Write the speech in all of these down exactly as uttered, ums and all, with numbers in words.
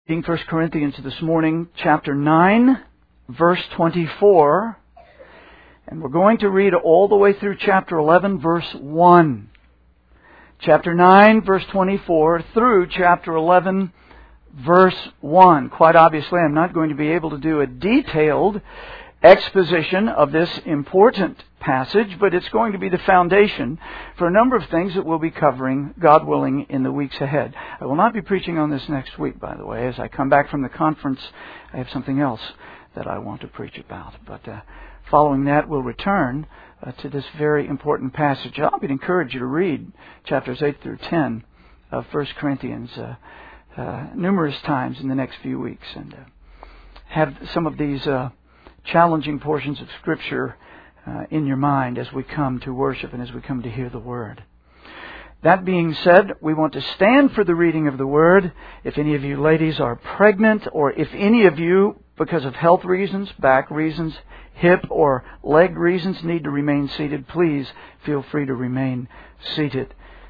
In First Corinthians this morning, chapter nine, verse twenty-four. And we're going to read all the way through chapter eleven, verse one. Chapter nine, verse twenty-four, through chapter eleven, verse one. Quite obviously, I'm not going to be able to do a detailed exposition of this important passage, but it's going to be the foundation for a number of things that we'll be covering, God willing, in the weeks ahead. I will not be preaching on this next week, by the way. As I come back from the conference, I have something else that I want to preach about. But uh, following that, we'll return uh, to this very important passage. I would encourage you to read chapters eight through ten of First Corinthians uh, uh, numerous times in the next few weeks, and uh, have some of these uh, challenging portions of Scripture uh, in your mind as we come to worship and as we come to hear the Word. That being said, we want to stand for the reading of the Word. If any of you ladies are pregnant, or if any of you, because of health reasons, back reasons, hip or leg reasons, need to remain seated, please feel free to remain seated.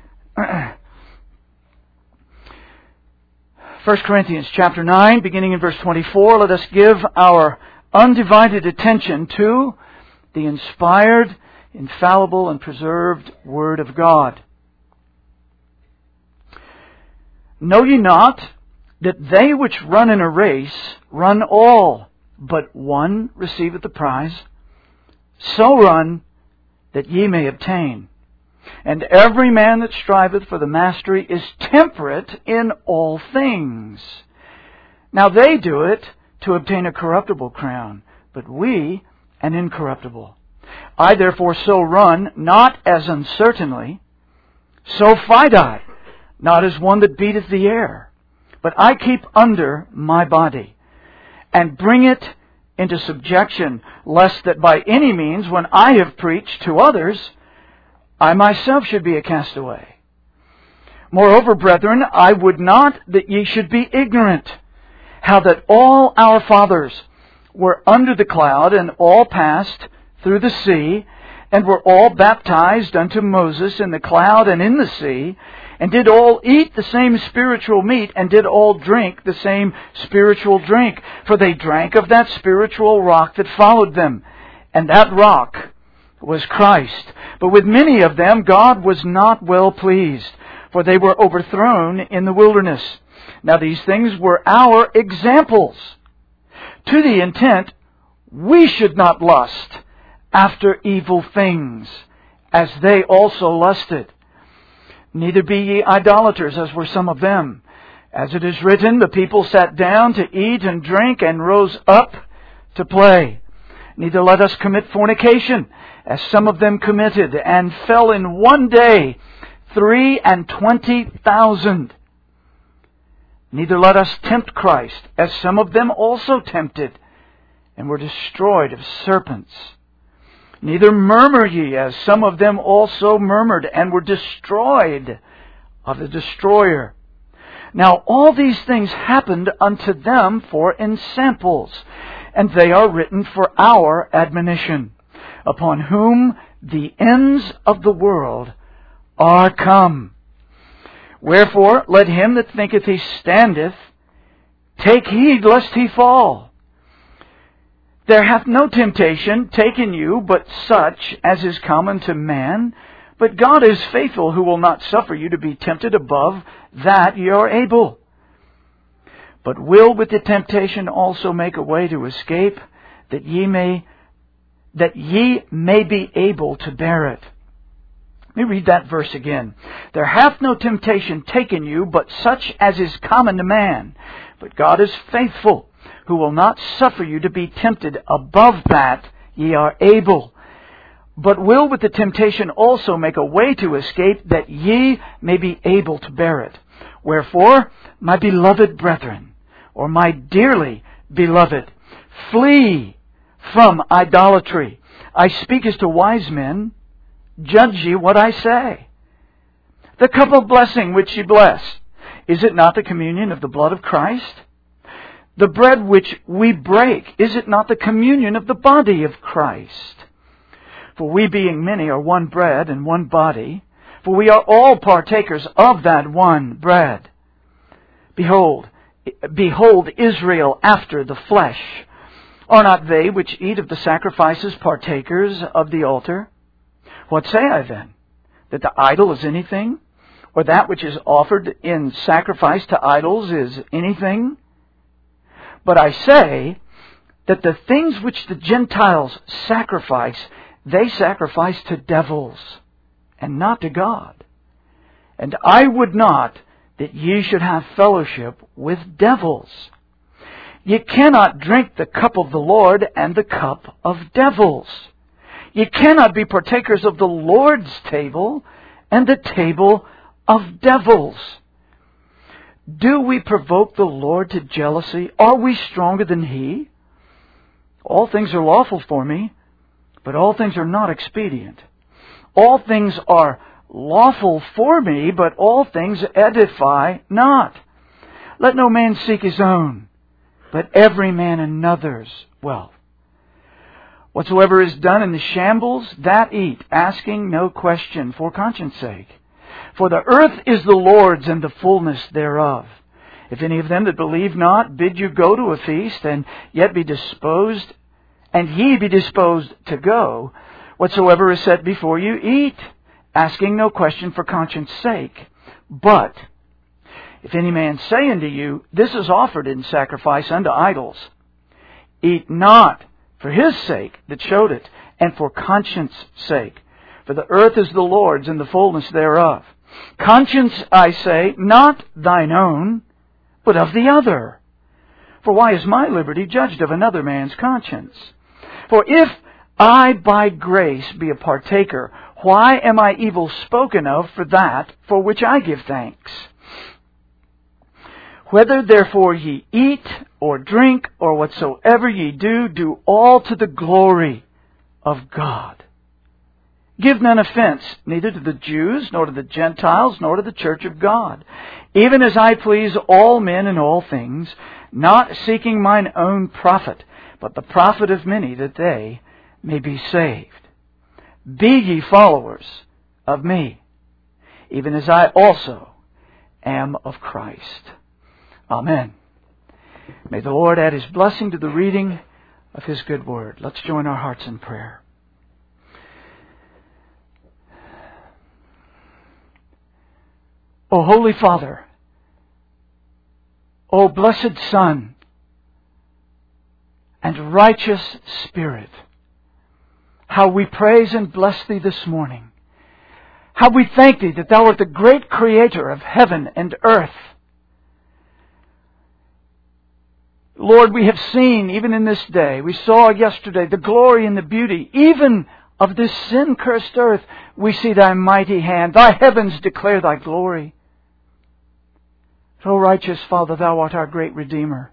First Corinthians chapter nine, beginning in verse twenty-four, let us give our undivided attention to the inspired, infallible, and preserved Word of God. Know ye not that they which run in a race run all, but one receiveth the prize? So run, that ye may obtain. And every man that striveth for the mastery is temperate in all things. Now they do it to obtain a corruptible crown, but we an incorruptible. I therefore so run, not as uncertainly, so fight I, not as one that beateth the air, but I keep under my body, and bring it into subjection, lest that by any means, when I have preached to others, I myself should be a castaway. Moreover, brethren, I would not that ye should be ignorant, how that all our fathers were under the cloud, and all passed through the sea, and were all baptized unto Moses in the cloud and in the sea, and did all eat the same spiritual meat, and did all drink the same spiritual drink. For they drank of that spiritual rock that followed them, and that rock was Christ. But with many of them God was not well pleased, for they were overthrown in the wilderness. Now these things were our examples, to the intent we should not lust after evil things, as they also lusted. Neither be ye idolaters, as were some of them. As it is written, the people sat down to eat and drink, and rose up to play. Neither let us commit fornication, as some of them committed, and fell in one day three and twenty thousand. Neither let us tempt Christ, as some of them also tempted, and were destroyed of serpents. Neither murmur ye, as some of them also murmured, and were destroyed of the destroyer. Now all these things happened unto them for ensamples, and they are written for our admonition, upon whom the ends of the world are come. Wherefore, let him that thinketh he standeth take heed lest he fall. There hath no temptation taken you but such as is common to man. But God is faithful, who will not suffer you to be tempted above that ye are able, but will with the temptation also make a way to escape, that ye may that ye may be able to bear it. Let me read that verse again. There hath no temptation taken you, but such as is common to man. But God is faithful, who will not suffer you to be tempted above that ye are able, but will with the temptation also make a way to escape, that ye may be able to bear it. Wherefore, my beloved brethren, or my dearly beloved, flee from idolatry. I speak as to wise men. Judge ye what I say. The cup of blessing which ye bless, is it not the communion of the blood of Christ? The bread which we break, is it not the communion of the body of Christ? For we being many are one bread and one body, for we are all partakers of that one bread. Behold, behold Israel after the flesh. Are not they which eat of the sacrifices partakers of the altar? What say I then? That the idol is anything? Or that which is offered in sacrifice to idols is anything? But I say that the things which the Gentiles sacrifice, they sacrifice to devils, and not to God. And I would not that ye should have fellowship with devils. Ye cannot drink the cup of the Lord and the cup of devils. Ye cannot be partakers of the Lord's table and the table of devils. Do we provoke the Lord to jealousy? Are we stronger than He? All things are lawful for me, but all things are not expedient. All things are lawful for me, but all things edify not. Let no man seek his own, but every man another's wealth. Whatsoever is done in the shambles, that eat, asking no question, for conscience sake. For the earth is the Lord's, and the fullness thereof. If any of them that believe not bid you go to a feast, and yet be disposed, and ye be disposed to go, whatsoever is set before you, eat, asking no question for conscience sake. But if any man say unto you, this is offered in sacrifice unto idols, eat not for his sake that showed it, and for conscience sake. For the earth is the Lord's, and the fullness thereof. Conscience, I say, not thine own, but of the other. For why is my liberty judged of another man's conscience? For if I by grace be a partaker, why am I evil spoken of for that for which I give thanks? Whether therefore ye eat or drink or whatsoever ye do, do all to the glory of God. Give none offense, neither to the Jews, nor to the Gentiles, nor to the church of God, even as I please all men in all things, not seeking mine own profit, but the profit of many, that they may be saved. Be ye followers of me, even as I also am of Christ. Amen. May the Lord add His blessing to the reading of His good word. Let's join our hearts in prayer. O Holy Father, O blessed Son, and righteous Spirit, how we praise and bless Thee this morning. How we thank Thee that Thou art the great Creator of heaven and earth. Lord, we have seen, even in this day, we saw yesterday the glory and the beauty, even of this sin-cursed earth. We see Thy mighty hand. Thy heavens declare Thy glory. O righteous Father, Thou art our great Redeemer.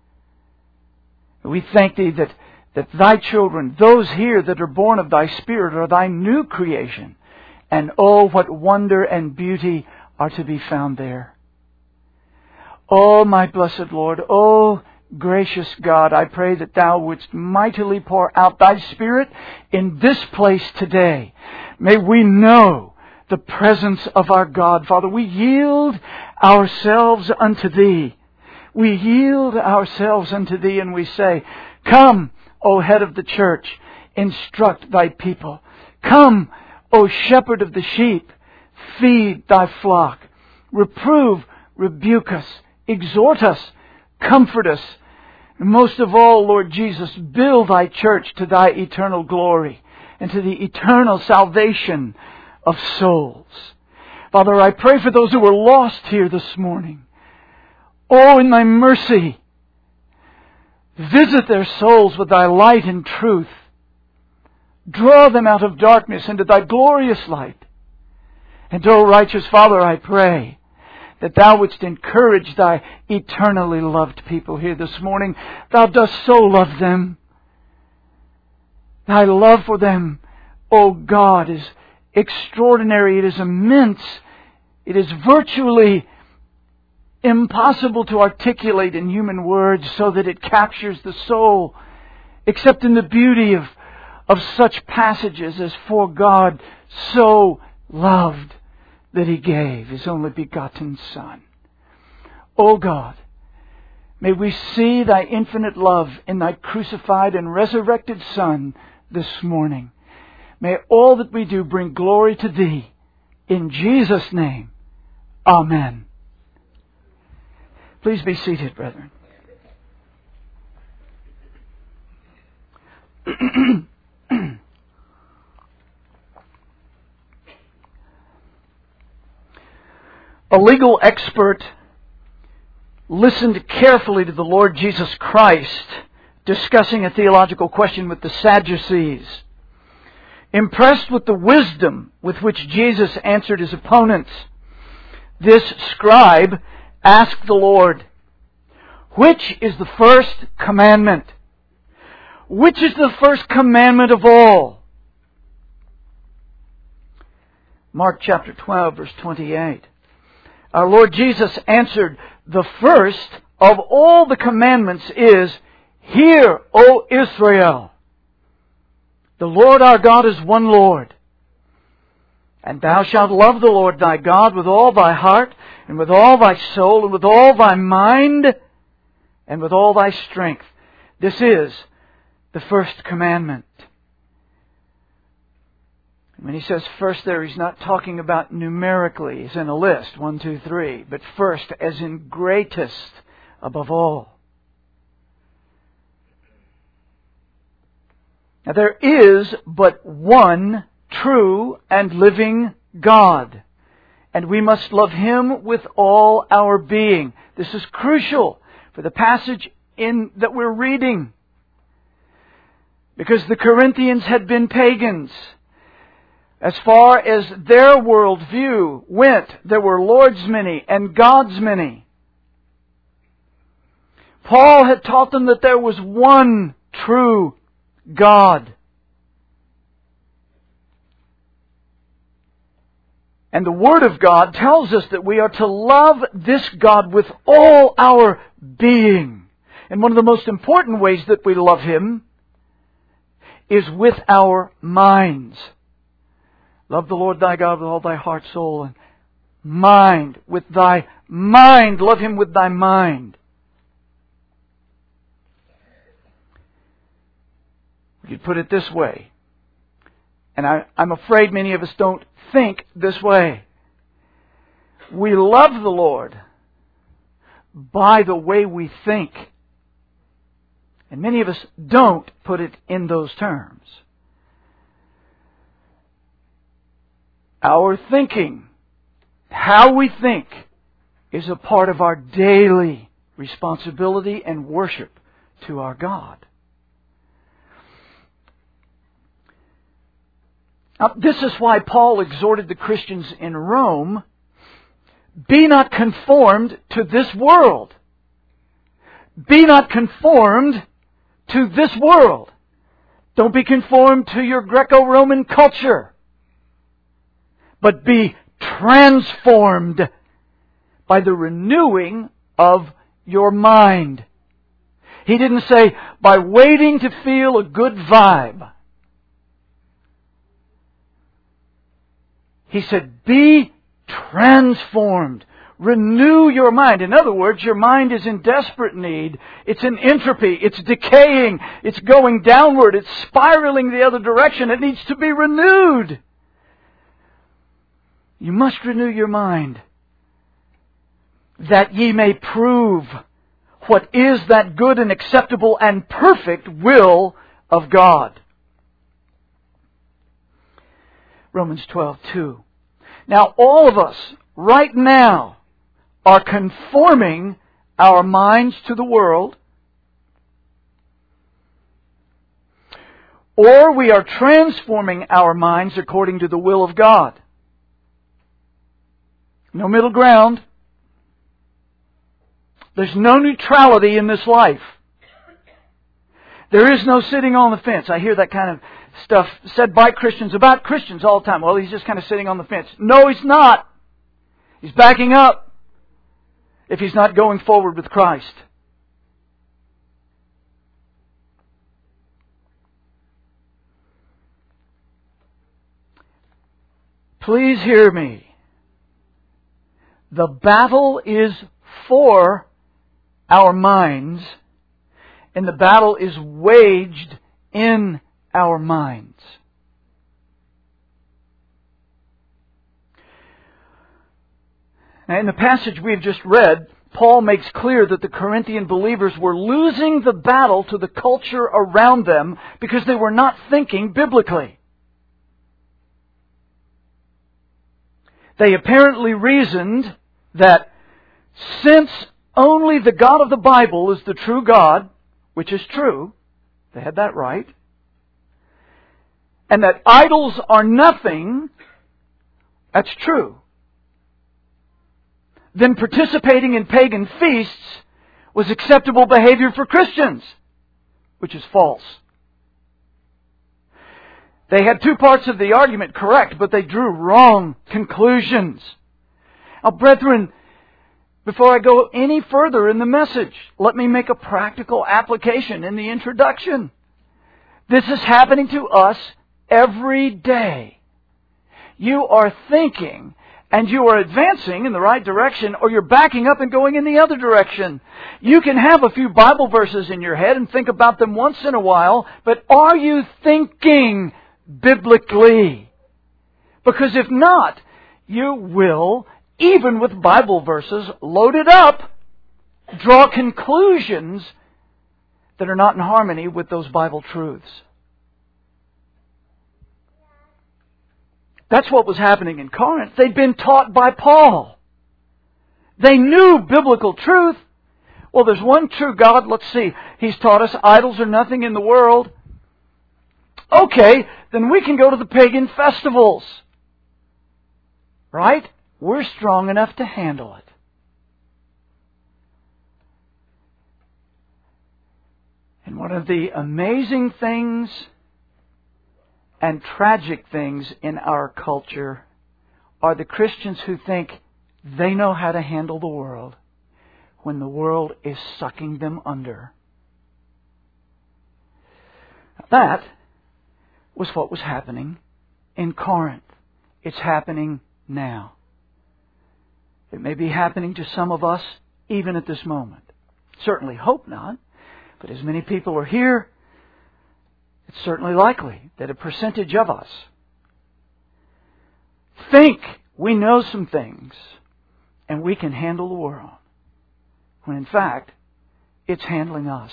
We thank Thee that, that Thy children, those here that are born of Thy Spirit, are Thy new creation. And oh, what wonder and beauty are to be found there. Oh, my blessed Lord, oh, gracious God, I pray that Thou wouldst mightily pour out Thy Spirit in this place today. May we know the presence of our God. Father, we yield ourselves unto Thee. We yield ourselves unto Thee, and we say, Come, O head of the church, instruct Thy people. Come, O shepherd of the sheep, feed Thy flock. Reprove, rebuke us, exhort us, comfort us. And most of all, Lord Jesus, build Thy church to Thy eternal glory and to the eternal salvation of souls. Father, I pray for those who are lost here this morning. Oh, in Thy mercy, visit their souls with Thy light and truth. Draw them out of darkness into Thy glorious light. And, oh, righteous Father, I pray that Thou wouldst encourage Thy eternally loved people here this morning. Thou dost so love them. Thy love for them, O God, is extraordinary. It is immense. It is virtually impossible to articulate in human words so that it captures the soul, except in the beauty of, of such passages as, for God so loved that He gave His only begotten Son. O God, May we see Thy infinite love in Thy crucified and resurrected Son this morning. May all that we do bring glory to Thee. In Jesus' name, Amen. Please be seated, brethren. A legal expert listened carefully to the Lord Jesus Christ discussing a theological question with the Sadducees. Impressed with the wisdom with which Jesus answered his opponents, this scribe asked the Lord, "Which is the first commandment? Which is the first commandment of all?" Mark chapter twelve, verse twenty-eight. Our Lord Jesus answered, "The first of all the commandments is, Hear, O Israel, the Lord our God is one Lord. And thou shalt love the Lord thy God with all thy heart, and with all thy soul, and with all thy mind, and with all thy strength." This is the first commandment. When he says first there, he's not talking about numerically, as in a list, one, two, three, but first as in greatest above all. Now there is but one true and living God, and we must love Him with all our being. This is crucial for the passage in that we're reading, because the Corinthians had been pagans. As far as their worldview went, there were Lord's many and God's many. Paul had taught them that there was one true God. And the Word of God tells us that we are to love this God with all our being. And one of the most important ways that we love Him is with our minds. Love the Lord thy God with all thy heart, soul, and mind. With thy mind. Love Him with thy mind. We could put it this way. And I, I'm afraid many of us don't think this way. We love the Lord by the way we think. And many of us don't put it in those terms. Our thinking, how we think, is a part of our daily responsibility and worship to our God. Now, this is why Paul exhorted the Christians in Rome, be not conformed to this world. Be not conformed to this world. Don't be conformed to your Greco-Roman culture, but be transformed by the renewing of your mind. He didn't say, by waiting to feel a good vibe. He said, be transformed. Renew your mind. In other words, your mind is in desperate need. It's in entropy. It's decaying. It's going downward. It's spiraling the other direction. It needs to be renewed. You must renew your mind, that ye may prove what is that good and acceptable and perfect will of God. Romans twelve two. Now all of us, right now, are conforming our minds to the world, or we are transforming our minds according to the will of God. No middle ground. There's no neutrality in this life. There is no sitting on the fence. I hear that kind of stuff said by Christians about Christians all the time. Well, he's just kind of sitting on the fence. No, he's not. He's backing up if he's not going forward with Christ. Please hear me. The battle is for our minds, and the battle is waged in our minds. Now, in the passage we've just read, Paul makes clear that the Corinthian believers were losing the battle to the culture around them because they were not thinking biblically. They apparently reasoned that since only the God of the Bible is the true God, which is true, they had that right, and that idols are nothing, that's true, then participating in pagan feasts was acceptable behavior for Christians, which is false. They had two parts of the argument correct, but they drew wrong conclusions. Now, brethren, before I go any further in the message, let me make a practical application in the introduction. This is happening to us every day. You are thinking and you are advancing in the right direction, or you're backing up and going in the other direction. You can have a few Bible verses in your head and think about them once in a while, but are you thinking biblically? Because if not, you will, even with Bible verses loaded up, draw conclusions that are not in harmony with those Bible truths. That's what was happening in Corinth. They'd been taught by Paul. They knew biblical truth. Well, there's one true God. Let's see. He's taught us idols are nothing in the world. Okay, then we can go to the pagan festivals. Right? We're strong enough to handle it. And one of the amazing things and tragic things in our culture are the Christians who think they know how to handle the world when the world is sucking them under. That was what was happening in Corinth. It's happening now. It may be happening to some of us even at this moment. Certainly hope not, but as many people are here, it's certainly likely that a percentage of us think we know some things and we can handle the world, when in fact, it's handling us.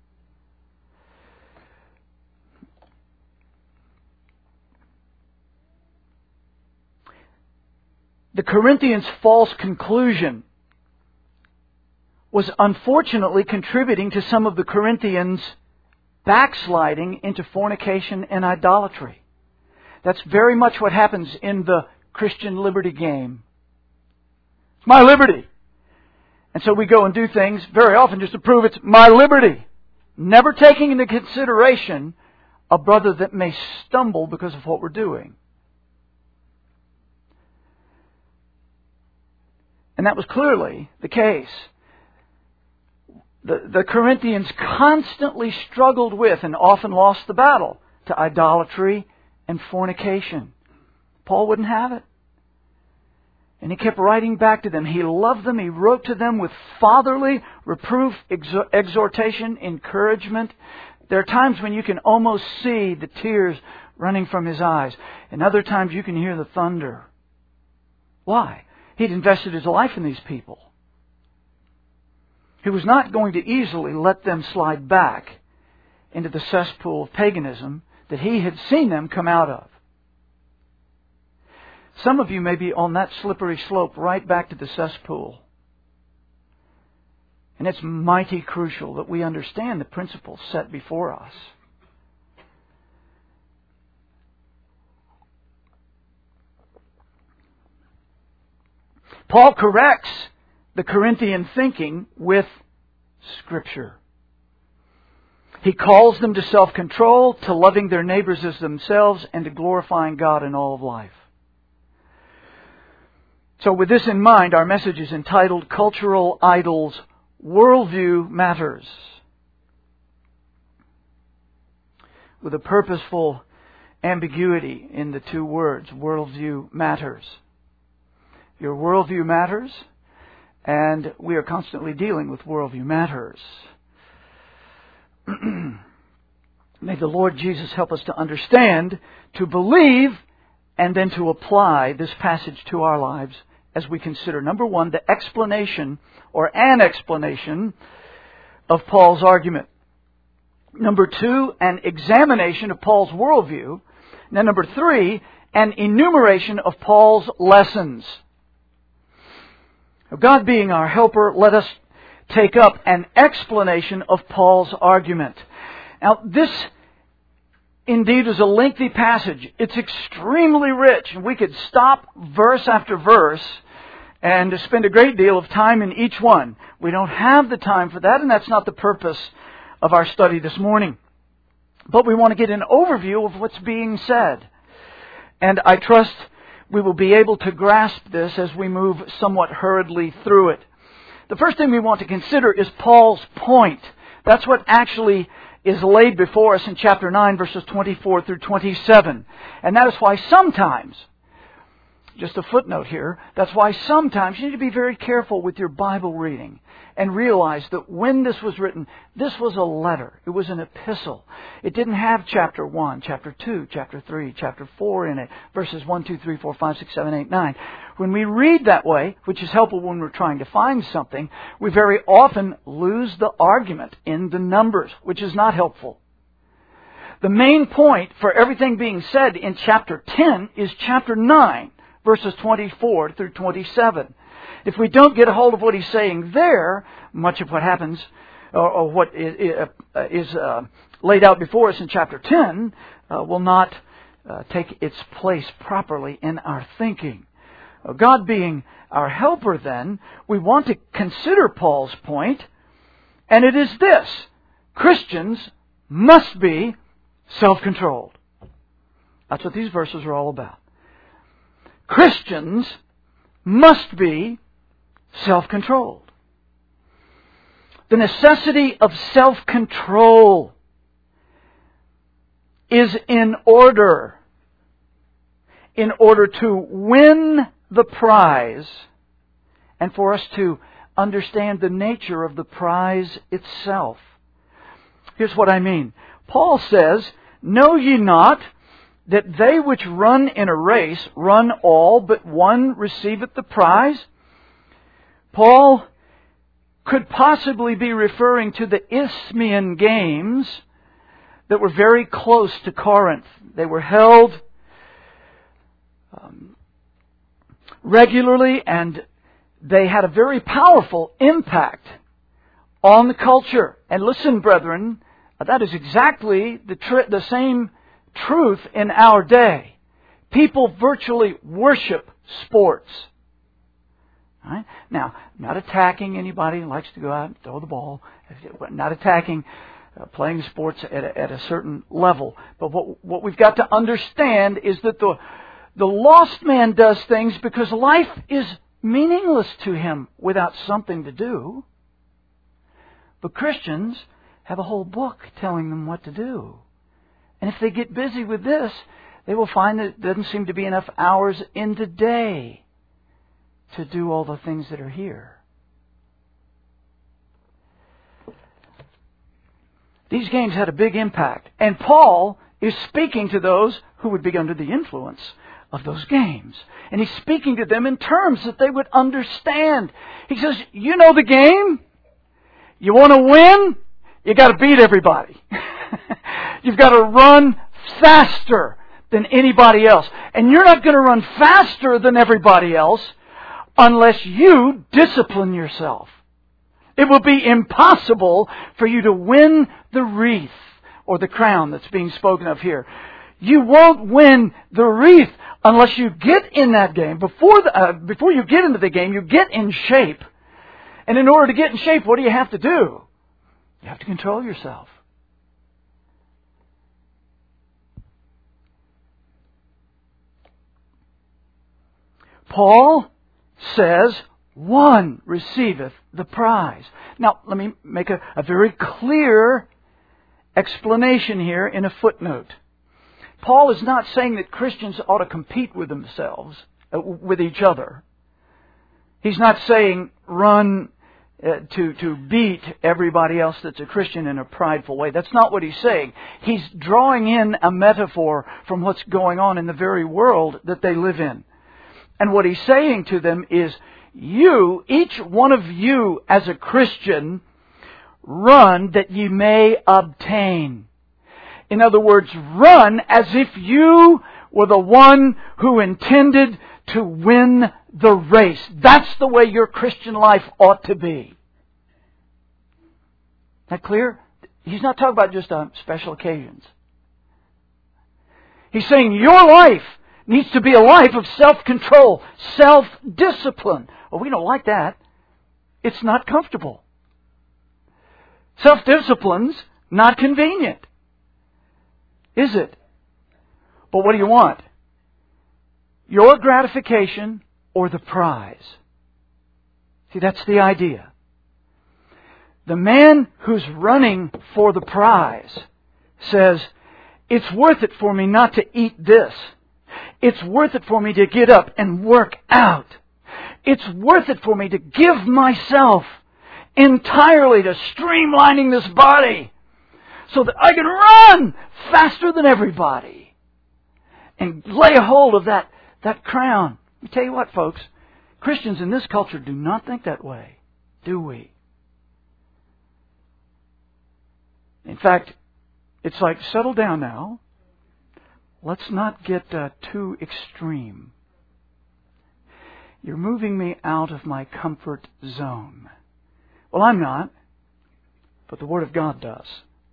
The Corinthians' false conclusion was unfortunately contributing to some of the Corinthians' backsliding into fornication and idolatry. That's very much what happens in the Christian liberty game. It's my liberty. And so we go and do things very often just to prove it's my liberty, never taking into consideration a brother that may stumble because of what we're doing. And that was clearly the case. The, the Corinthians constantly struggled with and often lost the battle to idolatry and fornication. Paul wouldn't have it. And he kept writing back to them. He loved them. He wrote to them with fatherly reproof, exhortation, encouragement. There are times when you can almost see the tears running from his eyes. And other times you can hear the thunder. Why? He'd invested his life in these people. He was not going to easily let them slide back into the cesspool of paganism that he had seen them come out of. Some of you may be on that slippery slope right back to the cesspool. And it's mighty crucial that we understand the principles set before us. Paul corrects the Corinthian thinking with Scripture. He calls them to self-control, to loving their neighbors as themselves, and to glorifying God in all of life. So with this in mind, our message is entitled Cultural Idols, Worldview Matters. With a purposeful ambiguity in the two words, worldview matters. Your worldview matters, And we are constantly dealing with worldview matters. May the Lord Jesus help us to understand, to believe, and then to apply this passage to our lives as we consider, number one, the explanation or an explanation of Paul's argument. Number two, an examination of Paul's worldview. Now, number three, an enumeration of Paul's lessons. God being our helper, let us take up an explanation of Paul's argument. Now, this indeed is a lengthy passage. It's extremely rich, and we could stop verse after verse and spend a great deal of time in each one. We don't have the time for that, and that's not the purpose of our study this morning. But we want to get an overview of what's being said. And I trust we will be able to grasp this as we move somewhat hurriedly through it. The first thing we want to consider is Paul's point. That's what actually is laid before us in chapter nine, verses twenty-four through twenty-seven. And that is why sometimes, just a footnote here, that's why sometimes you need to be very careful with your Bible reading and realize that when this was written, this was a letter. It was an epistle. It didn't have chapter one, chapter two, chapter three, chapter four in it, verses one, two, three, four, five, six, seven, eight, nine. When we read that way, which is helpful when we're trying to find something, we very often lose the argument in the numbers, which is not helpful. The main point for everything being said in chapter ten is chapter nine. Verses twenty-four through twenty-seven. If we don't get a hold of what he's saying there, much of what happens, or, or what is, is uh, laid out before us in chapter ten, uh, will not uh, take its place properly in our thinking. Uh, God being our helper, then, we want to consider Paul's point, and it is this: Christians must be self-controlled. That's what these verses are all about. Christians must be self-controlled. The necessity of self-control is in order, in order to win the prize and for us to understand the nature of the prize itself. Here's what I mean. Paul says, "Know ye not that they which run in a race run all, but one receiveth the prize?" Paul could possibly be referring to the Isthmian Games that were very close to Corinth. They were held um, regularly, and they had a very powerful impact on the culture. And listen, brethren, that is exactly the tr- the same truth in our day. People virtually worship sports. Right? Now, not attacking anybody who likes to go out and throw the ball. Not attacking uh, playing sports at a, at a certain level. But what what we've got to understand is that the the lost man does things because life is meaningless to him without something to do. But Christians have a whole book telling them what to do. And if they get busy with this, they will find that it doesn't seem to be enough hours in the day to do all the things that are here. These games had a big impact. And Paul is speaking to those who would be under the influence of those games. And he's speaking to them in terms that they would understand. He says, you know the game? You want to win? You got to beat everybody. You've got to run faster than anybody else. And you're not going to run faster than everybody else unless you discipline yourself. It will be impossible for you to win the wreath or the crown that's being spoken of here. You won't win the wreath unless you get in that game. Before the, uh, before you get into the game, you get in shape. And in order to get in shape, what do you have to do? You have to control yourself. Paul says, one receiveth the prize. Now, let me make a, a very clear explanation here in a footnote. Paul is not saying that Christians ought to compete with themselves, uh, with each other. He's not saying run uh, to, to beat everybody else that's a Christian in a prideful way. That's not what he's saying. He's drawing in a metaphor from what's going on in the very world that they live in. And what he's saying to them is, you, each one of you as a Christian, run that ye may obtain. In other words, run as if you were the one who intended to win the race. That's the way your Christian life ought to be. That clear? He's not talking about just on special occasions. He's saying your life needs to be a life of self-control, self-discipline. Well, we don't like that. It's not comfortable. Self-discipline's not convenient. Is it? But what do you want? Your gratification or the prize? See, that's the idea. The man who's running for the prize says, it's worth it for me not to eat this. It's worth it for me to get up and work out. It's worth it for me to give myself entirely to streamlining this body so that I can run faster than everybody and lay hold of that, that crown. Let me tell you what, folks. Christians in this culture do not think that way, do we? In fact, it's like, settle down now. Let's not get uh, too extreme. You're moving me out of my comfort zone. Well, I'm not, but the Word of God does.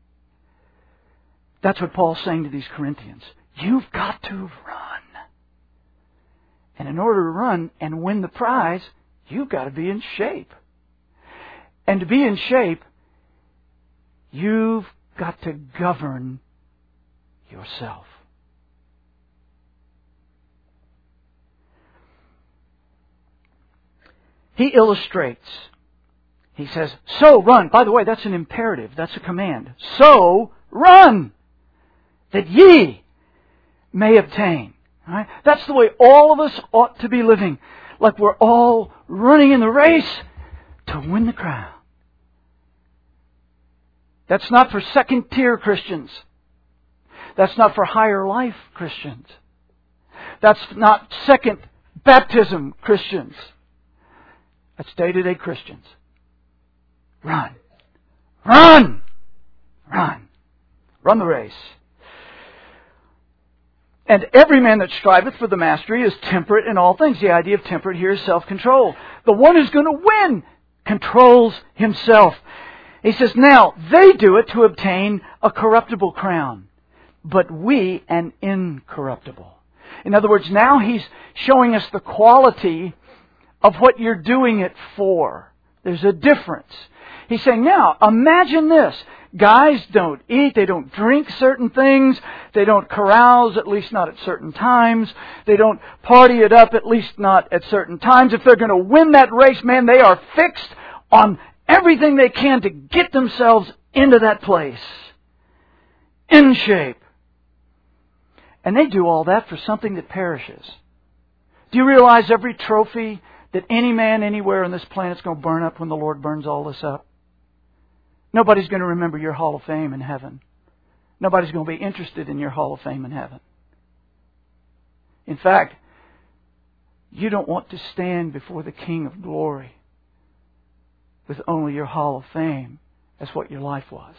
That's what Paul's saying to these Corinthians. You've got to run. And in order to run and win the prize, you've got to be in shape. And to be in shape, you've got to govern yourself. He illustrates. He says, so run. By the way, that's an imperative. That's a command. So run, that ye may obtain. All right? That's the way all of us ought to be living. Like we're all running in the race to win the crown. That's not for second-tier Christians. That's not for higher life Christians. That's not second baptism Christians. That's day-to-day Christians. Run. Run! Run. Run the race. And every man that striveth for the mastery is temperate in all things. The idea of temperate here is self-control. The one who's going to win controls himself. He says, now, they do it to obtain a corruptible crown, but we an incorruptible. In other words, now he's showing us the quality of what you're doing it for. There's a difference. He's saying, now, imagine this. Guys don't eat, they don't drink certain things, they don't carouse, at least not at certain times, they don't party it up, at least not at certain times. If they're going to win that race, man, they are fixed on everything they can to get themselves into that place. In shape. And they do all that for something that perishes. Do you realize every trophy that any man anywhere on this planet is going to burn up when the Lord burns all this up? Nobody's going to remember your Hall of Fame in heaven. Nobody's going to be interested in your Hall of Fame in heaven. In fact, you don't want to stand before the King of Glory with only your Hall of Fame as what your life was.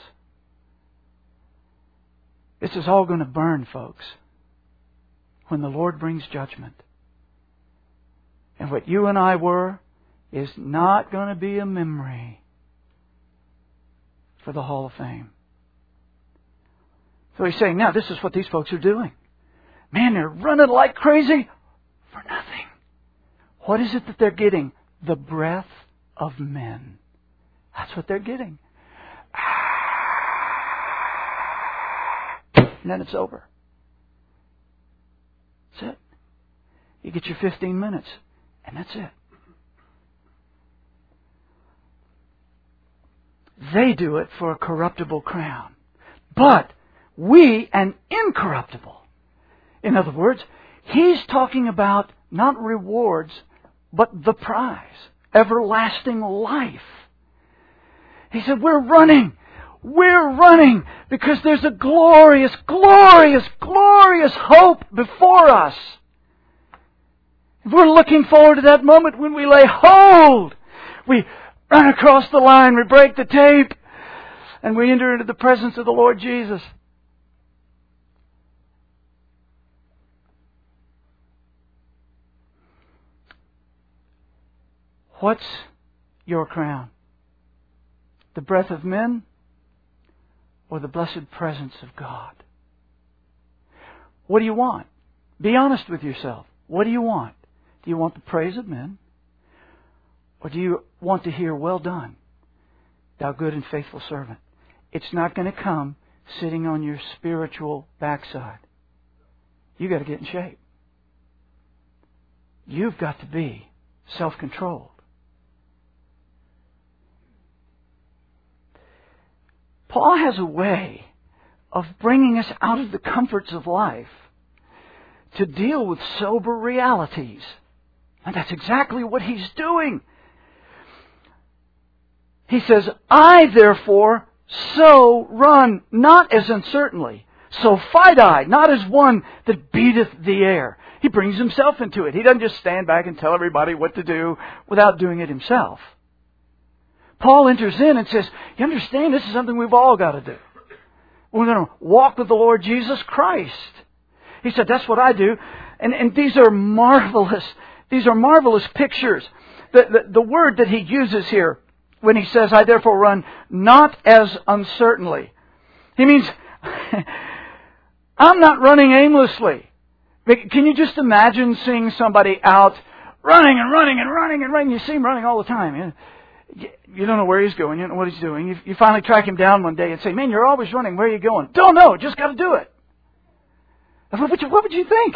This is all going to burn, folks, when the Lord brings judgment. And what you and I were is not going to be a memory for the Hall of Fame. So he's saying, now this is what these folks are doing. Man, they're running like crazy for nothing. What is it that they're getting? The breath of men. That's what they're getting. And then it's over. That's it. You get your fifteen minutes. And that's it. They do it for a corruptible crown. But we an incorruptible. In other words, he's talking about not rewards, but the prize, everlasting life. He said, we're running. We're running because there's a glorious, glorious, glorious hope before us. We're looking forward to that moment when we lay hold. We run across the line, we break the tape, and we enter into the presence of the Lord Jesus. What's your crown? The breath of men or the blessed presence of God? What do you want? Be honest with yourself. What do you want? Do you want the praise of men? Or do you want to hear, well done, thou good and faithful servant? It's not going to come sitting on your spiritual backside. You've got to get in shape. You've got to be self-controlled. Paul has a way of bringing us out of the comforts of life to deal with sober realities. And that's exactly what he's doing. He says, I therefore so run, not as uncertainly, so fight I, not as one that beateth the air. He brings himself into it. He doesn't just stand back and tell everybody what to do without doing it himself. Paul enters in and says, you understand, this is something we've all got to do. We're going to walk with the Lord Jesus Christ. He said, that's what I do. And, and these are marvelous, these are marvelous pictures. The, the, the word that he uses here, when he says, I therefore run not as uncertainly. He means, I'm not running aimlessly. Can you just imagine seeing somebody out running and running and running and running? You see him running all the time. You don't know where he's going. You don't know what he's doing. You, you finally track him down one day and say, man, you're always running. Where are you going? Don't know. Just got to do it. What would you, what would you think?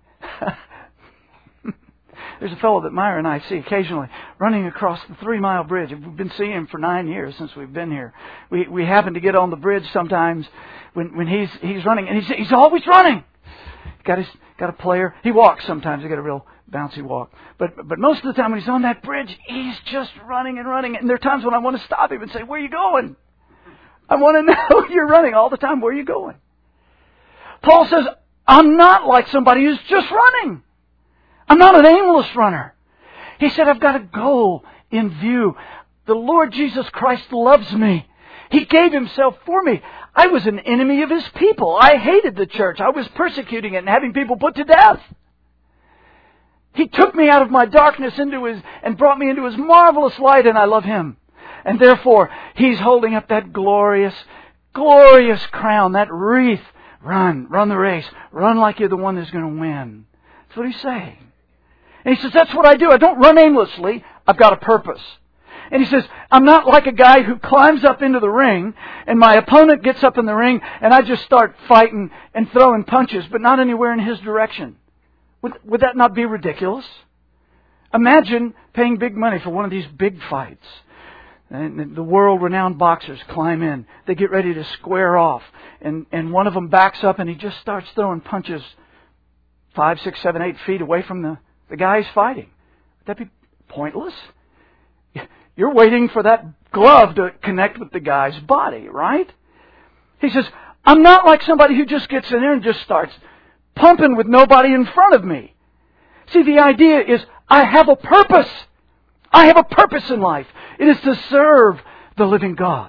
There's a fellow that Myra and I see occasionally running across the three-mile bridge. We've been seeing him for nine years since we've been here. We we happen to get on the bridge sometimes when, when he's he's running, and he's he's always running. Got his got a player. He walks sometimes. He got a real bouncy walk. But but most of the time when he's on that bridge, he's just running and running. And there are times when I want to stop him and say, "Where are you going?" I want to know you're running all the time. Where are you going? Paul says, I'm not like somebody who's just running. I'm not an aimless runner. He said, I've got a goal in view. The Lord Jesus Christ loves me. He gave Himself for me. I was an enemy of His people. I hated the church. I was persecuting it and having people put to death. He took me out of my darkness into His and brought me into His marvelous light, and I love Him. And therefore, He's holding up that glorious, glorious crown, that wreath. Run, run the race. Run like you're the one that's going to win. That's what He's saying. And He says, that's what I do. I don't run aimlessly. I've got a purpose. And He says, I'm not like a guy who climbs up into the ring and my opponent gets up in the ring and I just start fighting and throwing punches, but not anywhere in his direction. Would, would that not be ridiculous? Imagine paying big money for one of these big fights. And the world-renowned boxers climb in. They get ready to square off. And, and one of them backs up and he just starts throwing punches five, six, seven, eight feet away from the, the guy he's fighting. Would that be pointless? You're waiting for that glove to connect with the guy's body, right? He says, I'm not like somebody who just gets in there and just starts pumping with nobody in front of me. See, the idea is I have a purpose. I have a purpose in life. It is to serve the living God.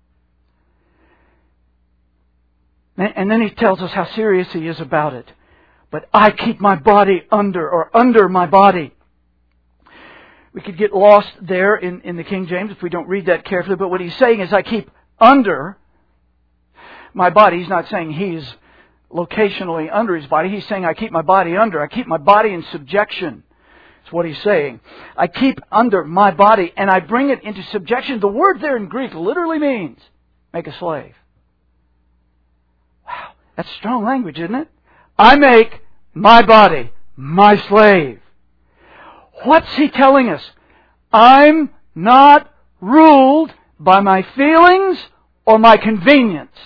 And then he tells us how serious he is about it. But I keep my body under, or under my body. We could get lost there in, in the King James if we don't read that carefully. But what he's saying is I keep under my body. He's not saying he's locationally under his body. He's saying I keep my body under. I keep my body in subjection. That's what he's saying. I keep under my body and I bring it into subjection. The word there in Greek literally means make a slave. Wow, that's strong language, isn't it? I make my body my slave. What's he telling us? I'm not ruled by my feelings or my convenience.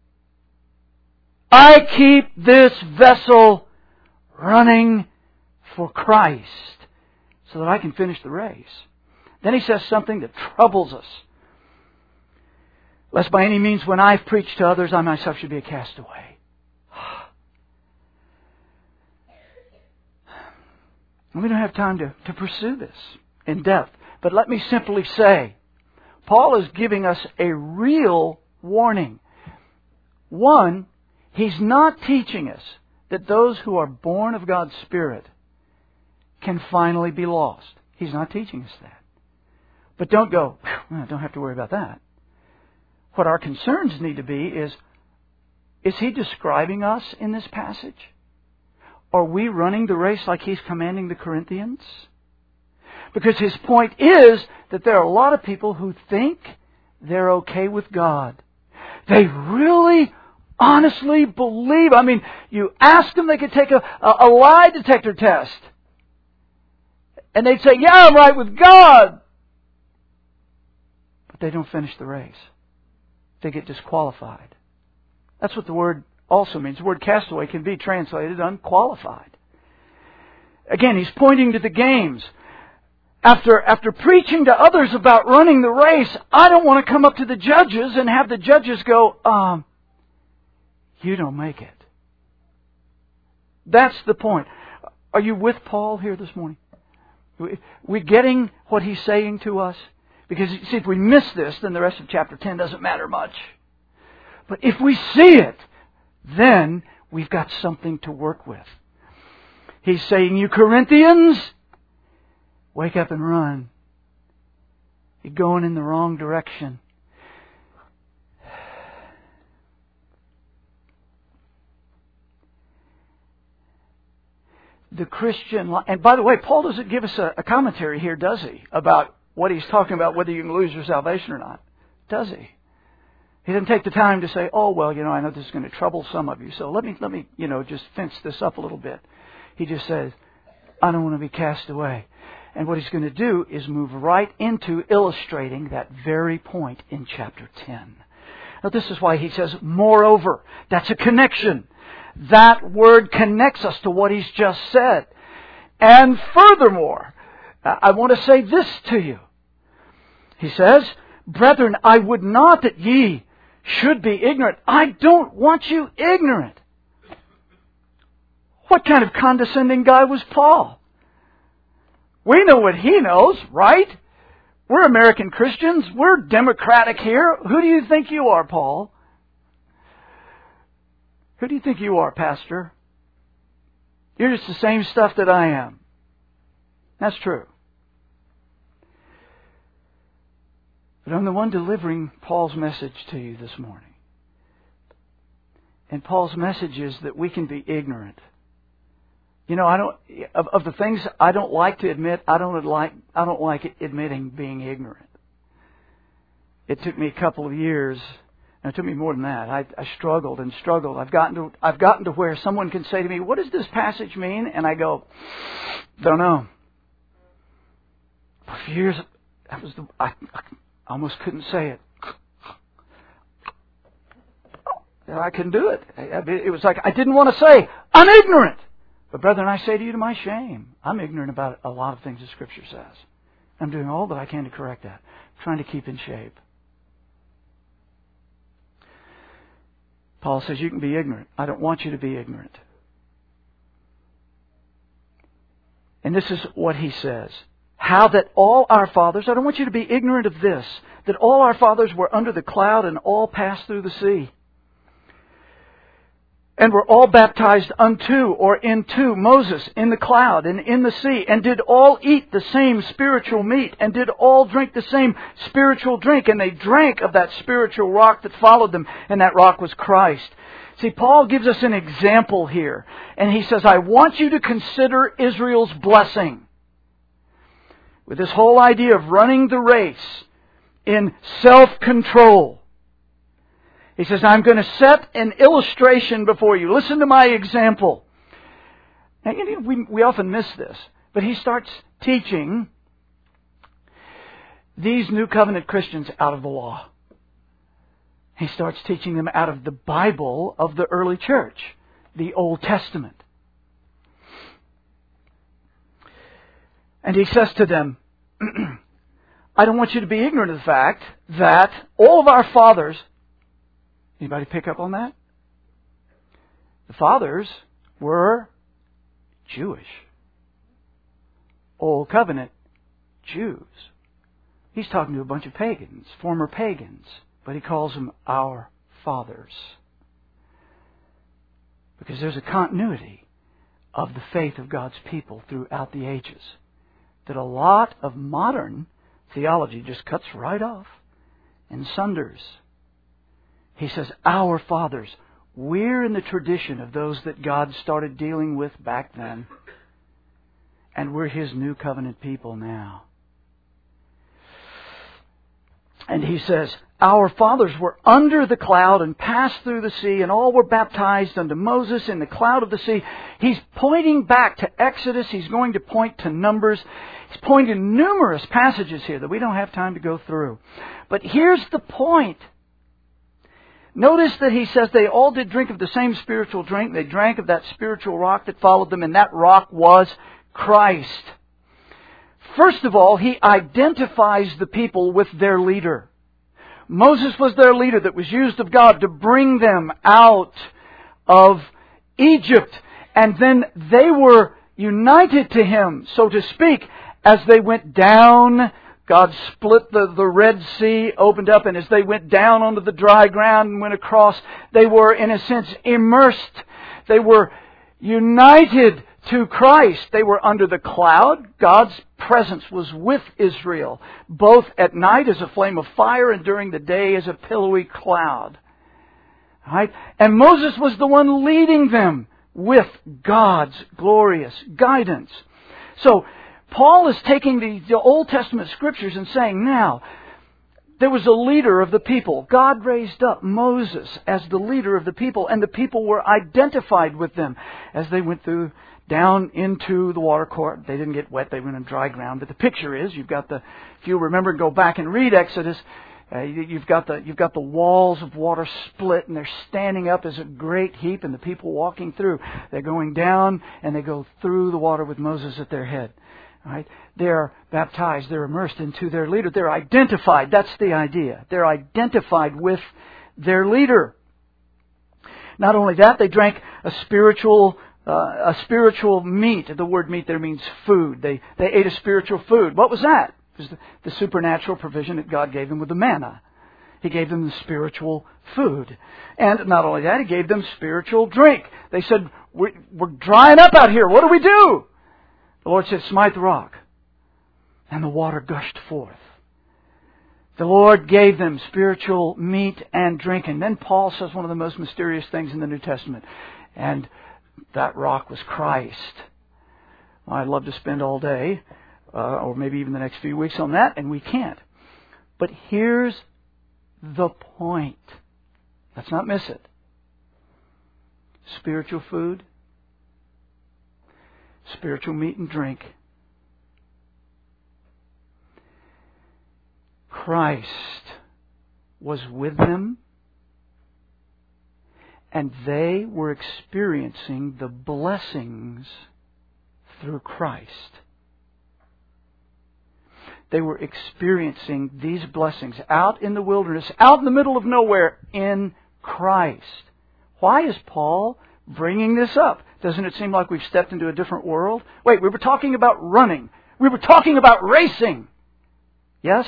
I keep this vessel running for Christ so that I can finish the race. Then he says something that troubles us. Lest by any means when I've preached to others, I myself should be a castaway. And we don't have time to, to pursue this in depth. But let me simply say, Paul is giving us a real warning. One, he's not teaching us that those who are born of God's Spirit can finally be lost. He's not teaching us that. But don't go, well, don't have to worry about that. What our concerns need to be is, is he describing us in this passage? Are we running the race like he's commanding the Corinthians? Because his point is that there are a lot of people who think they're okay with God. They really, honestly believe. I mean, you ask them, they could take a, a, a lie detector test. And they'd say, yeah, I'm right with God. But they don't finish the race. They get disqualified. That's what the word also means. The word castaway can be translated unqualified. Again, he's pointing to the games. After, after preaching to others about running the race, I don't want to come up to the judges and have the judges go, um, you don't make it. That's the point. Are you with Paul here this morning? We getting what he's saying to us? Because, see, if we miss this, then the rest of chapter ten doesn't matter much. But if we see it, then we've got something to work with. He's saying, you Corinthians, wake up and run. You're going in the wrong direction. The Christian life, and by the way, Paul doesn't give us a, a commentary here, does he? About what he's talking about, whether you can lose your salvation or not. Does he? He didn't take the time to say, oh, well, you know, I know this is going to trouble some of you, so let me, let me, you know, just fence this up a little bit. He just says, I don't want to be cast away. And what he's going to do is move right into illustrating that very point in chapter ten. Now, this is why he says, moreover. That's a connection. That word connects us to what he's just said. And furthermore, I want to say this to you. He says, brethren, I would not that ye should be ignorant. I don't want you ignorant. What kind of condescending guy was Paul? We know what he knows, right? We're American Christians. We're democratic here. Who do you think you are, Paul? Who do you think you are, Pastor? You're just the same stuff that I am. That's true. But I'm the one delivering Paul's message to you this morning. And Paul's message is that we can be ignorant. You know, I don't of, of the things I don't like to admit, I don't like I don't like admitting being ignorant. It took me a couple of years. And it took me more than that. I, I struggled and struggled. I've gotten to I've gotten to where someone can say to me, "What does this passage mean?" And I go, "Don't know." For a few years, that was the I, I almost couldn't say it. I couldn't do it. It was like I didn't want to say, "I'm ignorant." But brethren, I say to you to my shame, I'm ignorant about a lot of things the Scripture says. I'm doing all that I can to correct that. I'm trying to keep in shape. Paul says you can be ignorant. I don't want you to be ignorant. And this is what he says. How that all our fathers, I don't want you to be ignorant of this, that all our fathers were under the cloud and all passed through the sea. And were all baptized unto or into Moses in the cloud and in the sea, and did all eat the same spiritual meat, and did all drink the same spiritual drink, and they drank of that spiritual rock that followed them, and that rock was Christ. See, Paul gives us an example here, and he says, I want you to consider Israel's blessing. With this whole idea of running the race in self-control. He says, I'm going to set an illustration before you. Listen to my example. Now, you know, we, we often miss this, but he starts teaching these New Covenant Christians out of the law. He starts teaching them out of the Bible of the early church, the Old Testament. And he says to them, I don't want you to be ignorant of the fact that all of our fathers, anybody pick up on that? The fathers were Jewish. Old Covenant Jews. He's talking to a bunch of pagans, former pagans, but he calls them our fathers. Because there's a continuity of the faith of God's people throughout the ages that a lot of modern theology just cuts right off and sunders. He says, our fathers. We're in the tradition of those that God started dealing with back then. And we're His new covenant people now. And he says, our fathers were under the cloud and passed through the sea, and all were baptized unto Moses in the cloud of the sea. He's pointing back to Exodus. He's going to point to Numbers. He's pointing to numerous passages here that we don't have time to go through. But here's the point. Notice that he says they all did drink of the same spiritual drink. They drank of that spiritual rock that followed them, and that rock was Christ. First of all, he identifies the people with their leader. Moses was their leader that was used of God to bring them out of Egypt. And then they were united to him, so to speak, as they went down. God split the, the Red Sea, opened up, and as they went down onto the dry ground and went across, they were, in a sense, immersed. They were united to Christ. They were under the cloud. God's presence was with Israel, both at night as a flame of fire and during the day as a pillowy cloud. Right? And Moses was the one leading them with God's glorious guidance. So, Paul is taking the, the Old Testament Scriptures and saying, now, there was a leader of the people. God raised up Moses as the leader of the people, and the people were identified with them as they went through down into the water court. They didn't get wet, they went on dry ground. But the picture is, you've got the, if you remember, go back and read Exodus, uh, you've got the you've got the walls of water split, and they're standing up as a great heap, and the people walking through. They're going down, and they go through the water with Moses at their head. Right? They're baptized, they're immersed into their leader. They're identified. That's the idea. They're identified with their leader. Not only that, they drank a spiritual uh, a spiritual meat. The word meat there means food. They they ate a spiritual food. What was that? It was the, the supernatural provision that God gave them with the manna. He gave them the spiritual food. And not only that, He gave them spiritual drink. They said, we're, we're drying up out here. What do we do? The Lord said, smite the rock. And the water gushed forth. The Lord gave them spiritual meat and drink. And then Paul says one of the most mysterious things in the New Testament. And that rock was Christ. Well, I'd love to spend all day, uh, or maybe even the next few weeks on that, and we can't. But here's the point. Let's not miss it. Spiritual food, spiritual meat and drink. Christ was with them, and they were experiencing the blessings through Christ. They were experiencing these blessings out in the wilderness, out in the middle of nowhere, in Christ. Why is Paul bringing this up? Doesn't it seem like we've stepped into a different world? Wait, we were talking about running. We were talking about racing. Yes?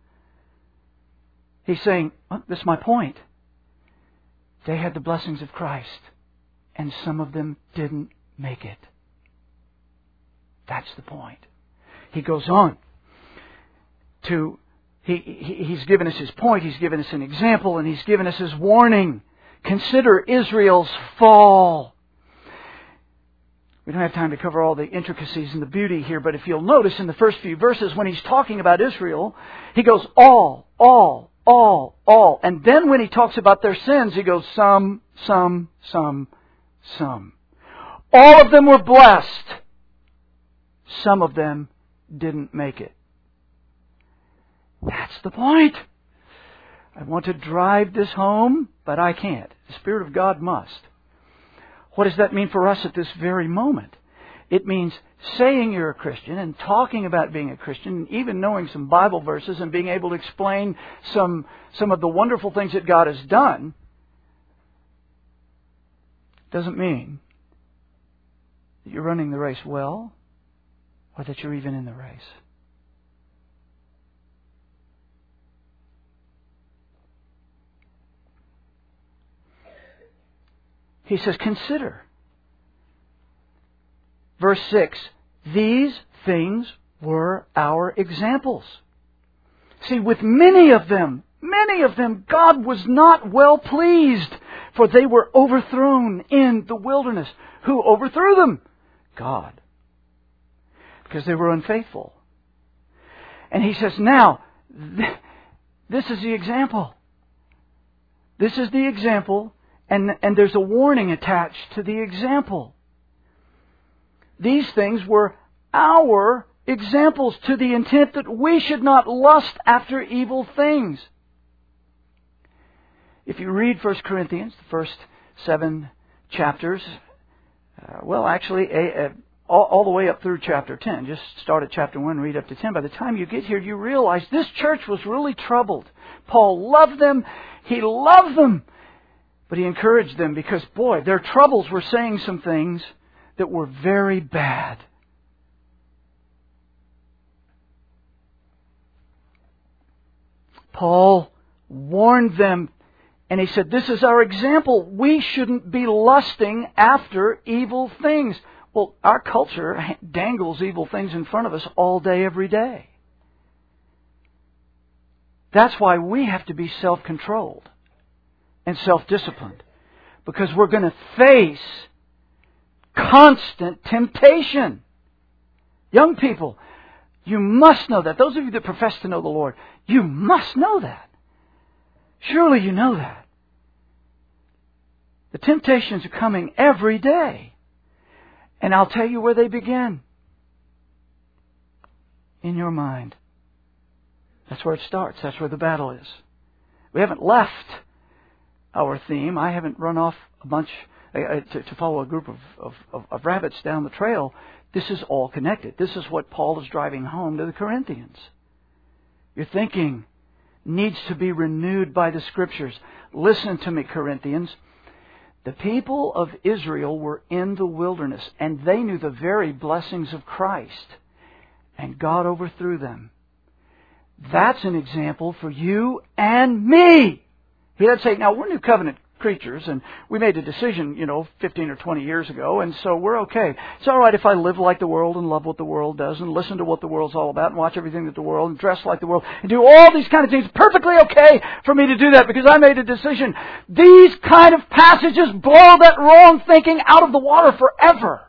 He's saying, well, this is my point. They had the blessings of Christ, and some of them didn't make it. That's the point. He goes on to, he, he he's given us his point, he's given us an example, and he's given us his warning. Consider Israel's fall. We don't have time to cover all the intricacies and the beauty here, but if you'll notice in the first few verses, when he's talking about Israel, he goes all, all, all, all. And then when he talks about their sins, he goes some, some, some, some. All of them were blessed. Some of them didn't make it. That's the point. I want to drive this home, but I can't. The Spirit of God must. What does that mean for us at this very moment? It means saying you're a Christian and talking about being a Christian, and even knowing some Bible verses and being able to explain some, some of the wonderful things that God has done, doesn't mean that you're running the race well or that you're even in the race. He says, consider. Verse six, these things were our examples. See, with many of them, many of them, God was not well pleased, for they were overthrown in the wilderness. Who overthrew them? God. Because they were unfaithful. And He says, now, th- this is the example. This is the example, and, and there's a warning attached to the example. These things were our examples to the intent that we should not lust after evil things. If you read First Corinthians, the first seven chapters, uh, well, actually, a, a, all, all the way up through chapter ten. Just start at chapter one, read up to ten. By the time you get here, you realize this church was really troubled. Paul loved them. He loved them. But he encouraged them because, boy, their troubles were saying some things that were very bad. Paul warned them, and he said, this is our example. We shouldn't be lusting after evil things. Well, our culture dangles evil things in front of us all day, every day. That's why we have to be self-controlled and self-disciplined, because we're going to face constant temptation. Young people, you must know that. Those of you that profess to know the Lord, you must know that. Surely you know that. The temptations are coming every day. And I'll tell you where they begin. In your mind. That's where it starts. That's where the battle is. We haven't left our theme. I haven't run off a bunch uh, to, to follow a group of, of, of, of rabbits down the trail. This is all connected. This is what Paul is driving home to the Corinthians. Your thinking needs to be renewed by the Scriptures. Listen to me, Corinthians. The people of Israel were in the wilderness, and they knew the very blessings of Christ, and God overthrew them. That's an example for you and me. He doesn't say, now we're New Covenant creatures, and we made a decision, you know, fifteen or twenty years ago, and so we're okay. It's all right if I live like the world and love what the world does and listen to what the world's all about and watch everything that the world and dress like the world and do all these kind of things. Perfectly okay for me to do that because I made a decision. These kind of passages blow that wrong thinking out of the water forever.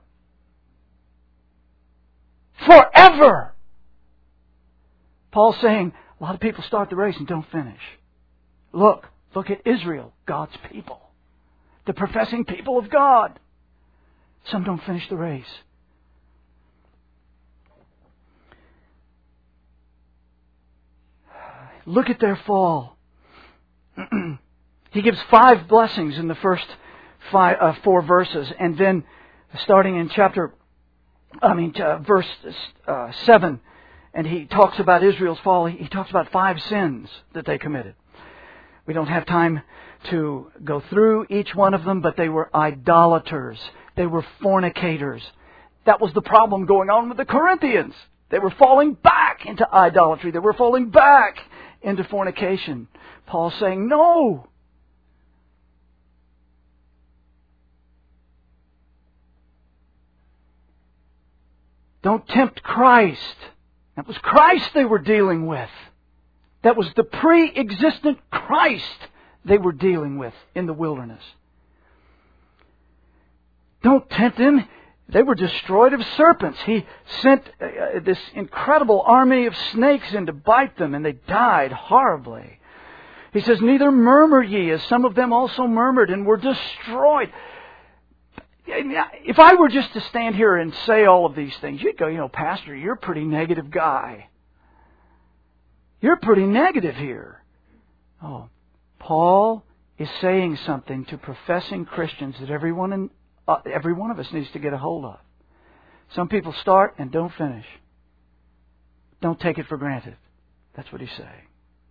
Forever. Paul's saying, a lot of people start the race and don't finish. Look. Look at Israel, God's people. The professing people of God. Some don't finish the race. Look at their fall. He gives five blessings in the first five, uh, four verses. And then starting in chapter, I mean, uh, verse uh, seven, and he talks about Israel's fall. He, he talks about five sins that they committed. We don't have time to go through each one of them, but they were idolaters. They were fornicators. That was the problem going on with the Corinthians. They were falling back into idolatry. They were falling back into fornication. Paul's saying, no. Don't tempt Christ. That was Christ they were dealing with. That was the pre-existent Christ they were dealing with in the wilderness. Don't tempt Him. They were destroyed of serpents. He sent uh, this incredible army of snakes in to bite them, and they died horribly. He says, neither murmur ye, as some of them also murmured and were destroyed. If I were just to stand here and say all of these things, you'd go, you know, Pastor, you're a pretty negative guy. You're pretty negative here. Oh, Paul is saying something to professing Christians that everyone in, uh, every one of us needs to get a hold of. Some people start and don't finish. Don't take it for granted. That's what he's saying.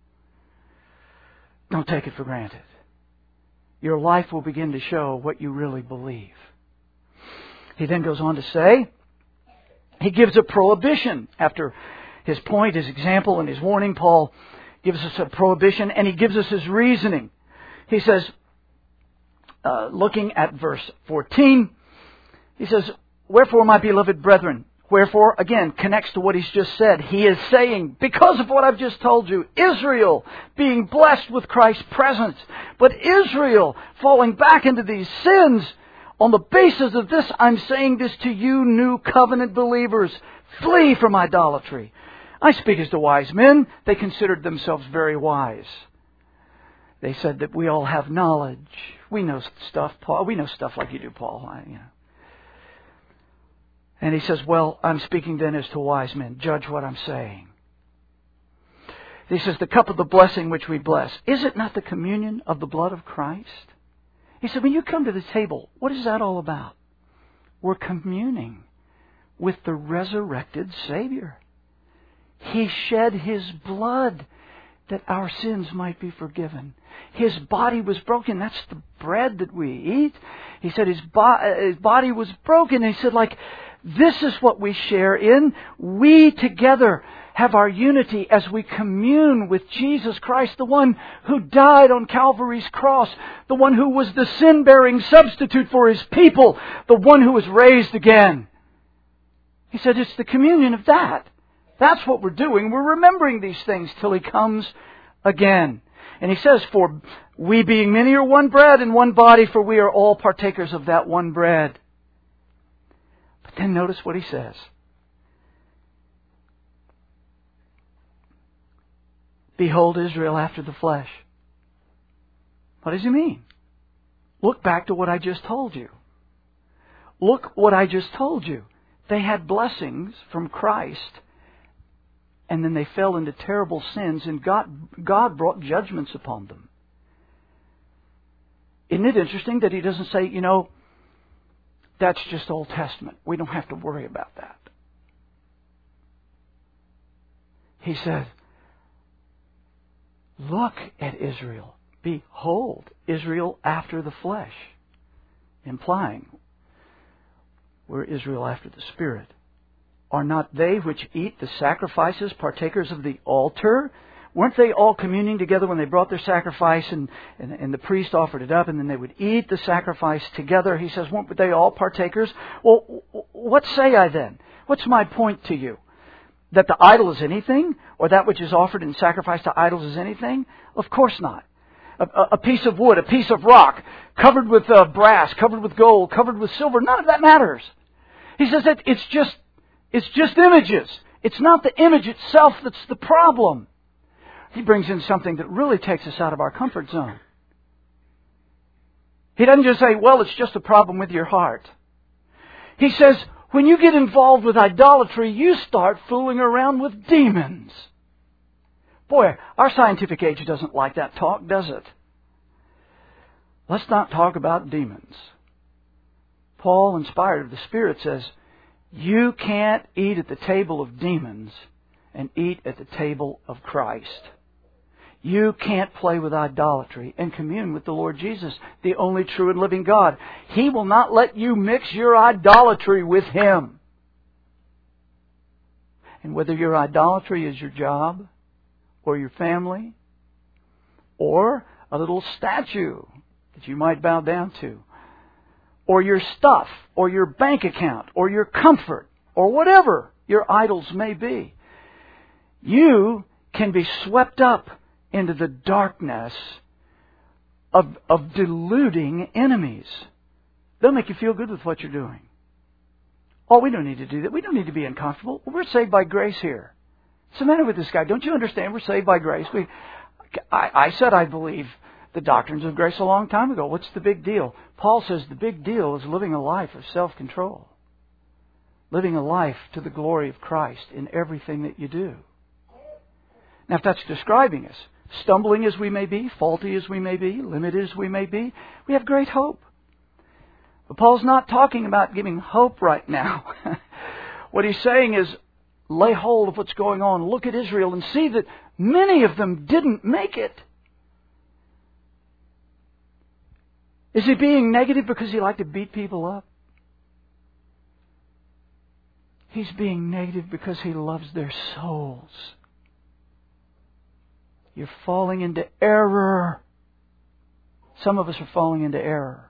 Don't take it for granted. Your life will begin to show what you really believe. He then goes on to say, he gives a prohibition. After his point, his example, and his warning, Paul gives us a prohibition, and he gives us his reasoning. He says, uh, looking at verse fourteen, he says, "Wherefore, my beloved brethren," wherefore, again, connects to what he's just said. He is saying, because of what I've just told you, Israel being blessed with Christ's presence, but Israel falling back into these sins, on the basis of this, I'm saying this to you, new covenant believers, flee from idolatry. I speak as to wise men. They considered themselves very wise. They said that we all have knowledge. We know stuff, Paul. We know stuff like you do, Paul. I, you know. And he says, well, I'm speaking then as to wise men. Judge what I'm saying. He says, the cup of the blessing which we bless, is it not the communion of the blood of Christ? He said, when you come to the table, what is that all about? We're communing with the resurrected Savior. He shed His blood that our sins might be forgiven. His body was broken. That's the bread that we eat. He said His, bo- his body was broken. And He said, like, this is what we share in. We together have our unity as we commune with Jesus Christ, the one who died on Calvary's cross, the one who was the sin-bearing substitute for His people, the one who was raised again. He said it's the communion of that. That's what we're doing. We're remembering these things till He comes again. And He says, for we being many are one bread and one body, for we are all partakers of that one bread. But then notice what He says. Behold Israel after the flesh. What does He mean? Look back to what I just told you. Look what I just told you. They had blessings from Christ, and then they fell into terrible sins, and God, God brought judgments upon them. Isn't it interesting that He doesn't say, you know, that's just Old Testament. We don't have to worry about that. He says, look at Israel. Behold, Israel after the flesh. Implying, we're Israel after the Spirit. Are not they which eat the sacrifices partakers of the altar? Weren't they all communing together when they brought their sacrifice and, and, and the priest offered it up, and then they would eat the sacrifice together? He says, weren't they all partakers? Well, what say I then? What's my point to you? That the idol is anything? Or that which is offered in sacrifice to idols is anything? Of course not. A, a piece of wood, a piece of rock, covered with uh, brass, covered with gold, covered with silver, none of that matters. He says that it's just, it's just images. It's not the image itself that's the problem. He brings in something that really takes us out of our comfort zone. He doesn't just say, well, it's just a problem with your heart. He says, when you get involved with idolatry, you start fooling around with demons. Boy, our scientific age doesn't like that talk, does it? Let's not talk about demons. Paul, inspired of the Spirit, says, you can't eat at the table of demons and eat at the table of Christ. You can't play with idolatry and commune with the Lord Jesus, the only true and living God. He will not let you mix your idolatry with Him. And whether your idolatry is your job, or your family, or a little statue that you might bow down to, or your stuff, or your bank account, or your comfort, or whatever your idols may be, you can be swept up into the darkness of, of deluding enemies. They'll make you feel good with what you're doing. Oh, we don't need to do that. We don't need to be uncomfortable. We're saved by grace here. What's the matter with this guy? Don't you understand? We're saved by grace. We, I, I said I believe the doctrines of grace a long time ago. What's the big deal? Paul says the big deal is living a life of self-control. Living a life to the glory of Christ in everything that you do. Now, if that's describing us, stumbling as we may be, faulty as we may be, limited as we may be, we have great hope. But Paul's not talking about giving hope right now. What he's saying is, lay hold of what's going on. Look at Israel and see that many of them didn't make it. Is he being negative because he liked to beat people up? He's being negative because he loves their souls. You're falling into error. Some of us are falling into error.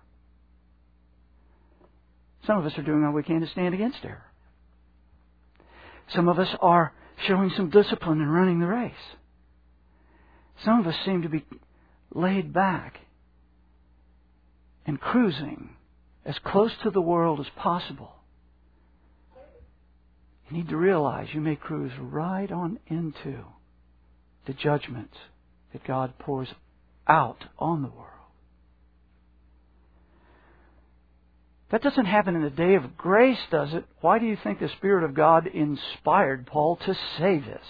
Some of us are doing all we can to stand against error. Some of us are showing some discipline and running the race. Some of us seem to be laid back and cruising as close to the world as possible. You need to realize you may cruise right on into the judgment that God pours out on the world. That doesn't happen in the day of grace, does it? Why do you think the Spirit of God inspired Paul to say this?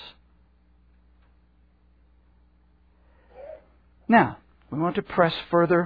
Now, we want to press further.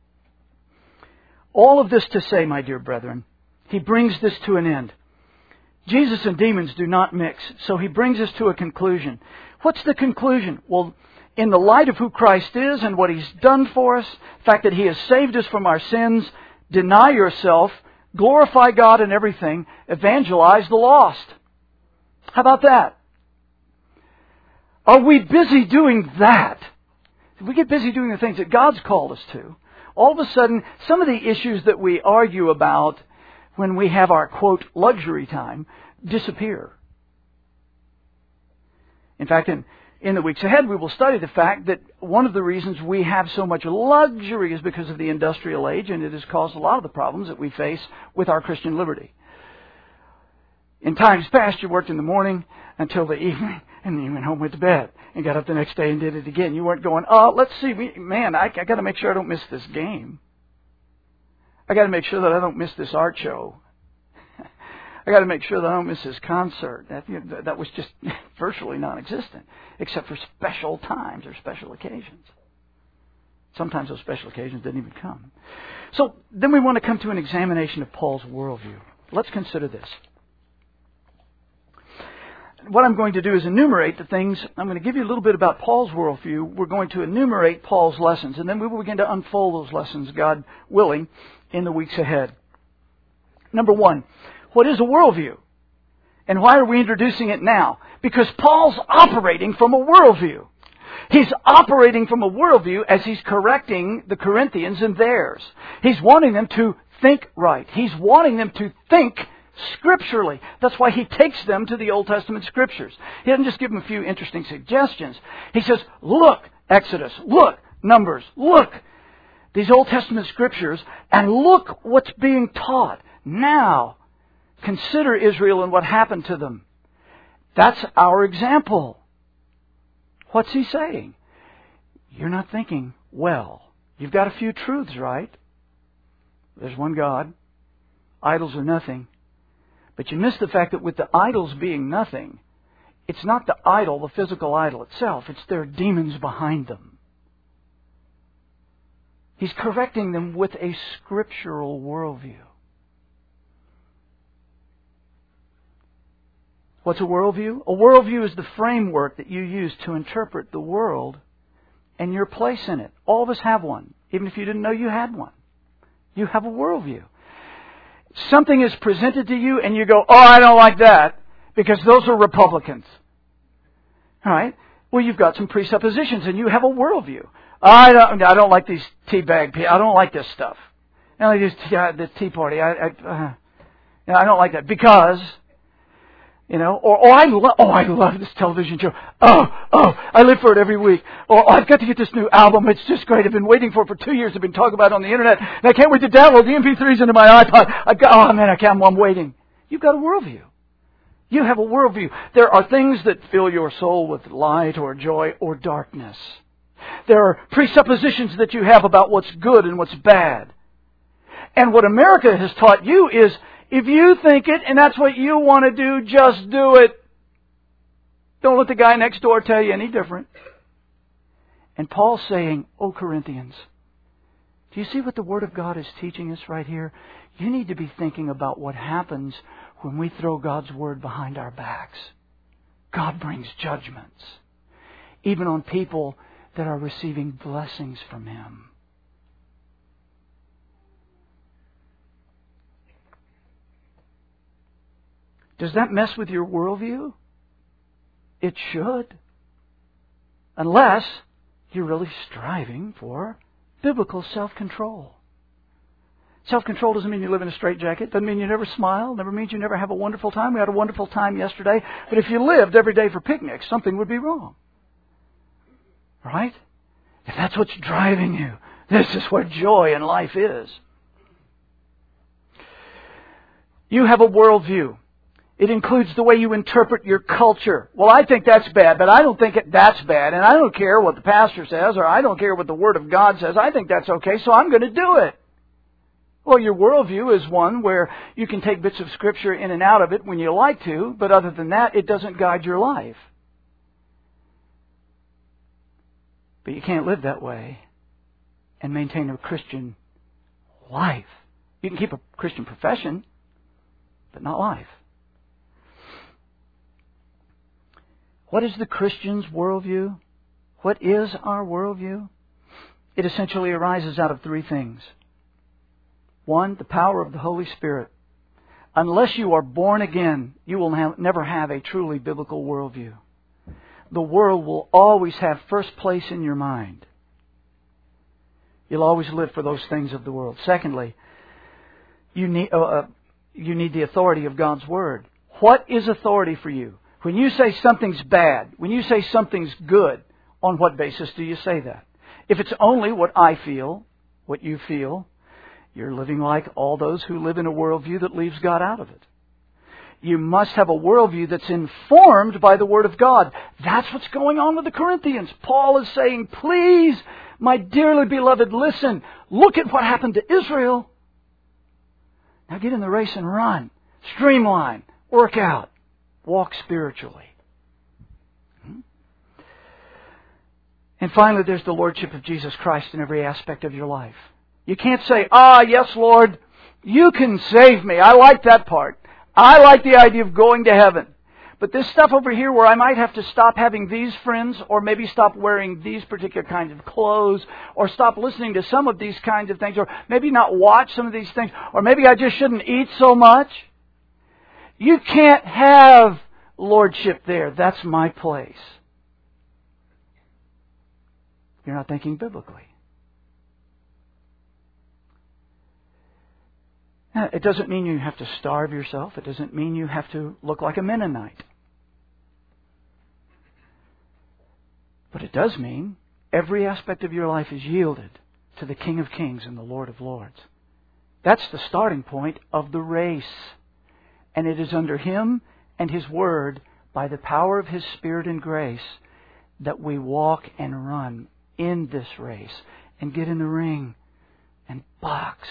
All of this to say, my dear brethren, he brings this to an end. Jesus and demons do not mix, so he brings us to a conclusion. What's the conclusion? Well, in the light of who Christ is and what He's done for us, the fact that He has saved us from our sins, deny yourself, glorify God in everything, evangelize the lost. How about that? Are we busy doing that? If we get busy doing the things that God's called us to, all of a sudden, some of the issues that we argue about when we have our, quote, luxury time, disappear. In fact, in, in the weeks ahead, we will study the fact that one of the reasons we have so much luxury is because of the industrial age, and it has caused a lot of the problems that we face with our Christian liberty. In times past, you worked in the morning until the evening, and then you went home, went to bed, and got up the next day and did it again. You weren't going, oh, let's see, we, man, I, I got to make sure I don't miss this game. I got to make sure that I don't miss this art show. I got to make sure that I don't miss this concert. That, you know, that was just virtually non-existent, except for special times or special occasions. Sometimes those special occasions didn't even come. So then we want to come to an examination of Paul's worldview. Let's consider this. What I'm going to do is enumerate the things. I'm going to give you a little bit about Paul's worldview. We're going to enumerate Paul's lessons, and then we will begin to unfold those lessons, God willing, in the weeks ahead. Number one, what is a worldview? And why are we introducing it now? Because Paul's operating from a worldview. He's operating from a worldview as he's correcting the Corinthians and theirs. He's wanting them to think right. He's wanting them to think scripturally. That's why he takes them to the Old Testament scriptures. He doesn't just give them a few interesting suggestions. He says, look, Exodus, look, Numbers, look, these Old Testament scriptures, and look what's being taught. Now, consider Israel and what happened to them. That's our example. What's he saying? You're not thinking well. You've got a few truths, right? There's one God. Idols are nothing. But you miss the fact that with the idols being nothing, it's not the idol, the physical idol itself. It's their demons behind them. He's correcting them with a scriptural worldview. What's a worldview? A worldview is the framework that you use to interpret the world and your place in it. All of us have one, even if you didn't know you had one. You have a worldview. Something is presented to you and you go, oh, I don't like that because those are Republicans. All right? Well, you've got some presuppositions and you have a worldview. I don't, I don't like these tea bag people. I don't like this stuff. I don't like this, uh, this tea party. I, I, uh, you know, I don't like that because, you know, or oh, I love, oh, I love this television show. Oh, oh, I live for it every week. Or oh, I've got to get this new album. It's just great. I've been waiting for it for two years. I've been talking about it on the internet, and I can't wait to download the M P threes into my iPod. I've got, oh man, I can't. I'm waiting. You've got a worldview. You have a worldview. There are things that fill your soul with light or joy or darkness. There are presuppositions that you have about what's good and what's bad. And what America has taught you is, if you think it and that's what you want to do, just do it. Don't let the guy next door tell you any different. And Paul's saying, oh Corinthians, Do you see what the Word of God is teaching us right here? You need to be thinking about what happens when we throw God's Word behind our backs. God brings judgments, even on people that are receiving blessings from Him. Does that mess with your worldview? It should. Unless you're really striving for biblical self-control. Self-control doesn't mean you live in a straitjacket. Doesn't mean you never smile. Never means you never have a wonderful time. We had a wonderful time yesterday. But if you lived every day for picnics, something would be wrong. Right? If that's what's driving you, this is where joy in life is. You have a worldview. It includes the way you interpret your culture. Well, I think that's bad, but I don't think it, that's bad. And I don't care what the pastor says, or I don't care what the Word of God says. I think that's okay, so I'm going to do it. Well, your worldview is one where you can take bits of Scripture in and out of it when you like to, but other than that, it doesn't guide your life. But you can't live that way and maintain a Christian life. You can keep a Christian profession, but not life. What is the Christian's worldview? What is our worldview? It essentially arises out of three things. One, the power of the Holy Spirit. Unless you are born again, you will have, never have a truly biblical worldview. The world will always have first place in your mind. You'll always live for those things of the world. Secondly, you need, uh, uh, you need the authority of God's Word. What is authority for you? When you say something's bad, when you say something's good, on what basis do you say that? If it's only what I feel, what you feel, you're living like all those who live in a worldview that leaves God out of it. You must have a worldview that's informed by the Word of God. That's what's going on with the Corinthians. Paul is saying, please, my dearly beloved, listen. Look at what happened to Israel. Now get in the race and run. Streamline. Work out. Walk spiritually. And finally, there's the Lordship of Jesus Christ in every aspect of your life. You can't say, ah, yes, Lord, you can save me. I like that part. I like the idea of going to heaven. But this stuff over here where I might have to stop having these friends, or maybe stop wearing these particular kinds of clothes, or stop listening to some of these kinds of things, or maybe not watch some of these things, or maybe I just shouldn't eat so much. You can't have lordship there. That's my place. You're not thinking biblically. Now, it doesn't mean you have to starve yourself. It doesn't mean you have to look like a Mennonite. But it does mean every aspect of your life is yielded to the King of Kings and the Lord of Lords. That's the starting point of the race. And it is under Him and His Word, by the power of His Spirit and grace, that we walk and run in this race and get in the ring and box.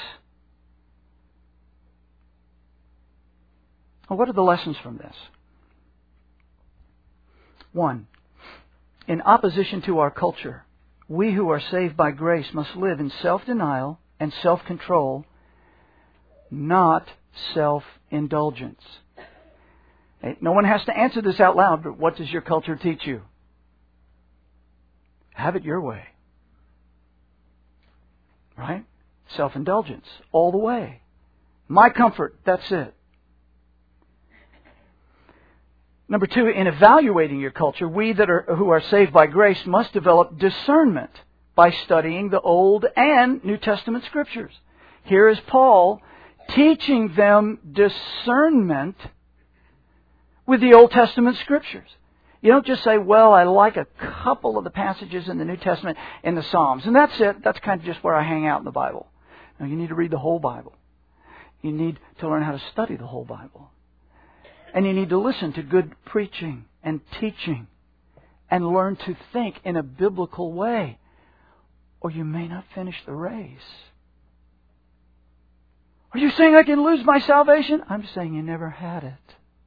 Well, what are the lessons from this? One, in opposition to our culture, we who are saved by grace must live in self-denial and self-control, not self-indulgence. No one has to answer this out loud, but what does your culture teach you? Have it your way. Right? Self-indulgence. All the way. My comfort. That's it. Number two, in evaluating your culture, we that are who are saved by grace must develop discernment by studying the Old and New Testament Scriptures. Here is Paul teaching them discernment with the Old Testament Scriptures. You don't just say, well, I like a couple of the passages in the New Testament in the Psalms, and that's it. That's kind of just where I hang out in the Bible. No, you need to read the whole Bible. You need to learn how to study the whole Bible. And you need to listen to good preaching and teaching and learn to think in a biblical way, or you may not finish the race. Are you saying I can lose my salvation? I'm saying you never had it.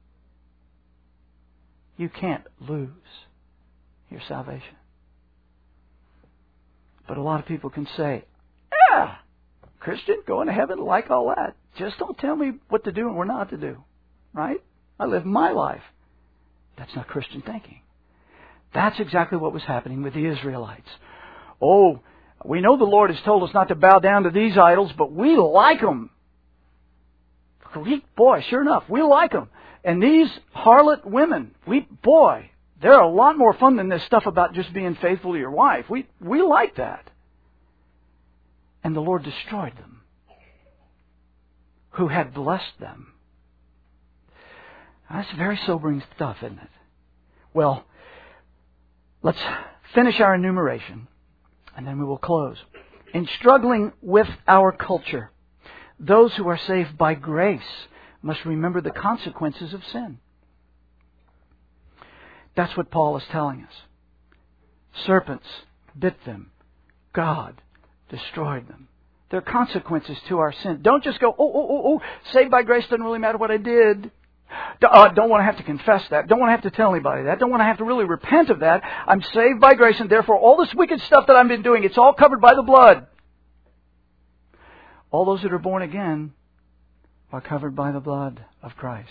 You can't lose your salvation. But a lot of people can say, Yeah, Christian, going to heaven, like all that. Just don't tell me what to do and what not to do. Right? I live my life. That's not Christian thinking. That's exactly what was happening with the Israelites. Oh, we know the Lord has told us not to bow down to these idols, but we like them. We, boy, sure enough, we like them. And these harlot women, we, boy, they're a lot more fun than this stuff about just being faithful to your wife. We, we like that. And the Lord destroyed them, who had blessed them. That's very sobering stuff, isn't it? Well, let's finish our enumeration, and then we will close. In struggling with our culture, those who are saved by grace must remember the consequences of sin. That's what Paul is telling us. Serpents bit them. God destroyed them. There are consequences to our sin. Don't just go, oh, oh, oh, oh, saved by grace, doesn't really matter what I did. Uh, don't want to have to confess that. Don't want to have to tell anybody that. Don't want to have to really repent of that. I'm saved by grace, and therefore all this wicked stuff that I've been doing, it's all covered by the blood. All those that are born again are covered by the blood of Christ.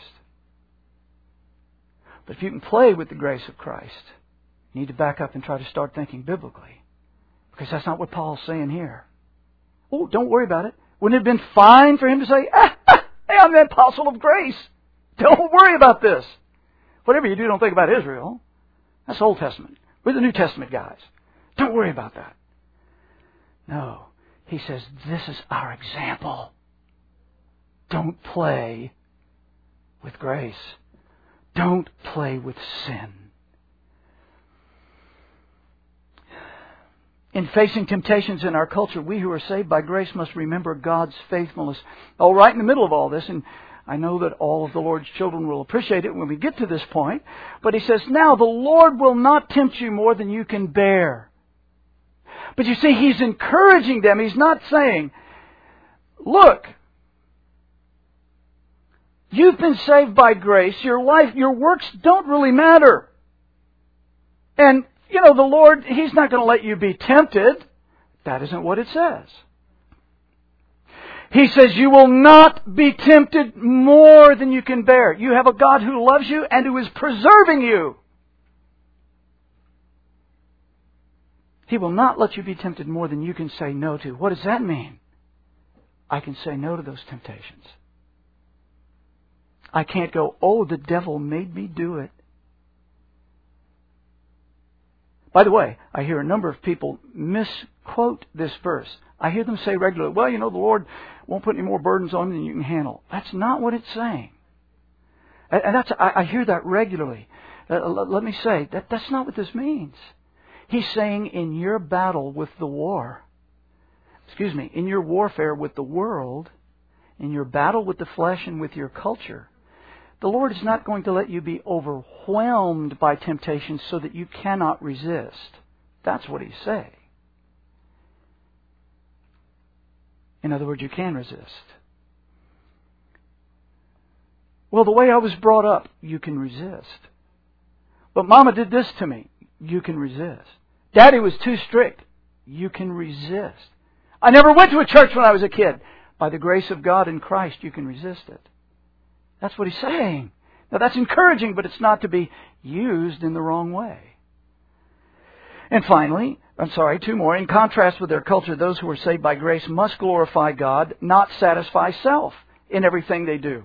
But if you can play with the grace of Christ, you need to back up and try to start thinking biblically. Because that's not what Paul's saying here. Oh, don't worry about it. Wouldn't it have been fine for him to say, ah, ah, hey, I'm the apostle of grace. Don't worry about this. Whatever you do, don't think about Israel. That's Old Testament. We're the New Testament guys. Don't worry about that. No. He says, this is our example. Don't play with grace. Don't play with sin. In facing temptations in our culture, we who are saved by grace must remember God's faithfulness. Oh, right in the middle of all this, and I know that all of the Lord's children will appreciate it when we get to this point, but he says, now the Lord will not tempt you more than you can bear. But you see, he's encouraging them. He's not saying, look, you've been saved by grace. Your life, your works don't really matter. And, you know, the Lord, he's not going to let you be tempted. That isn't what it says. He says you will not be tempted more than you can bear. You have a God who loves you and who is preserving you. He will not let you be tempted more than you can say no to. What does that mean? I can say no to those temptations. I can't go, oh, the devil made me do it. By the way, I hear a number of people misquote this verse. I hear them say regularly, well, you know, the Lord won't put any more burdens on you than you can handle. That's not what it's saying. And that's I, I hear that regularly. Uh, let me say, that that's not what this means. He's saying in your battle with the war, excuse me, in your warfare with the world, in your battle with the flesh and with your culture, the Lord is not going to let you be overwhelmed by temptation so that you cannot resist. That's what he's saying. In other words, you can resist. Well, the way I was brought up, you can resist. But Mama did this to me. You can resist. Daddy was too strict. You can resist. I never went to a church when I was a kid. By the grace of God in Christ, you can resist it. That's what he's saying. Now that's encouraging, but it's not to be used in the wrong way. And finally, I'm sorry, two more. In contrast with their culture, those who are saved by grace must glorify God, not satisfy self in everything they do.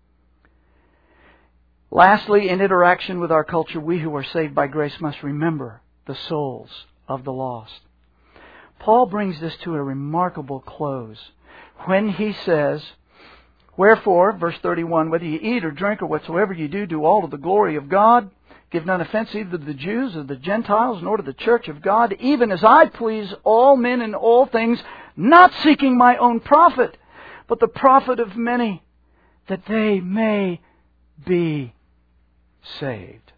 Lastly, in interaction with our culture, we who are saved by grace must remember the souls of the lost. Paul brings this to a remarkable close when he says, wherefore, verse thirty-one, whether you eat or drink or whatsoever you do, do all to the glory of God. Give none offense either to the Jews or the Gentiles, nor to the church of God, even as I please all men in all things, not seeking my own profit, but the profit of many, that they may be saved.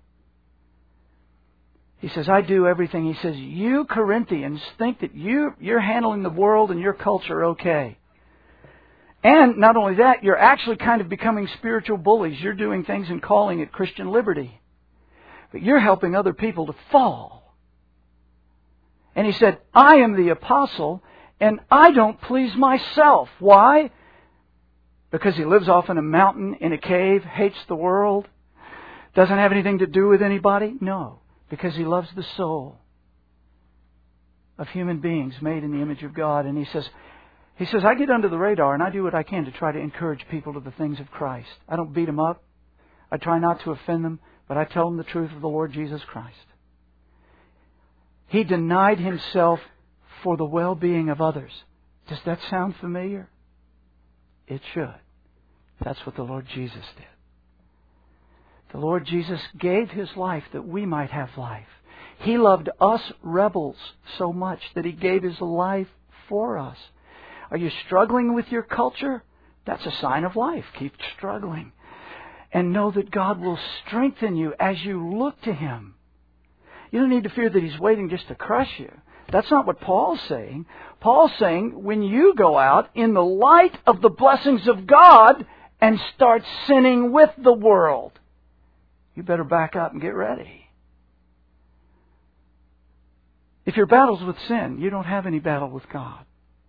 He says, I do everything. He says, you Corinthians think that you, you're handling the world and your culture okay. And not only that, you're actually kind of becoming spiritual bullies. You're doing things and calling it Christian liberty. But you're helping other people to fall. And he said, I am the apostle, And I don't please myself. Why? Because he lives off in a mountain, in a cave, hates the world, doesn't have anything to do with anybody? No. Because he loves the soul of human beings made in the image of God. And he says, he says, I get under the radar and I do what I can to try to encourage people to the things of Christ. I don't beat them up. I try not to offend them, but I tell them the truth of the Lord Jesus Christ. He denied himself for the well-being of others. Does that sound familiar? It should. That's what the Lord Jesus did. The Lord Jesus gave His life that we might have life. He loved us rebels so much that He gave His life for us. Are you struggling with your culture? That's a sign of life. Keep struggling. And know that God will strengthen you as you look to Him. You don't need to fear that He's waiting just to crush you. That's not what Paul's saying. Paul's saying when you go out in the light of the blessings of God and start sinning with the world, you better back up and get ready. If your battle's with sin, you don't have any battle with God.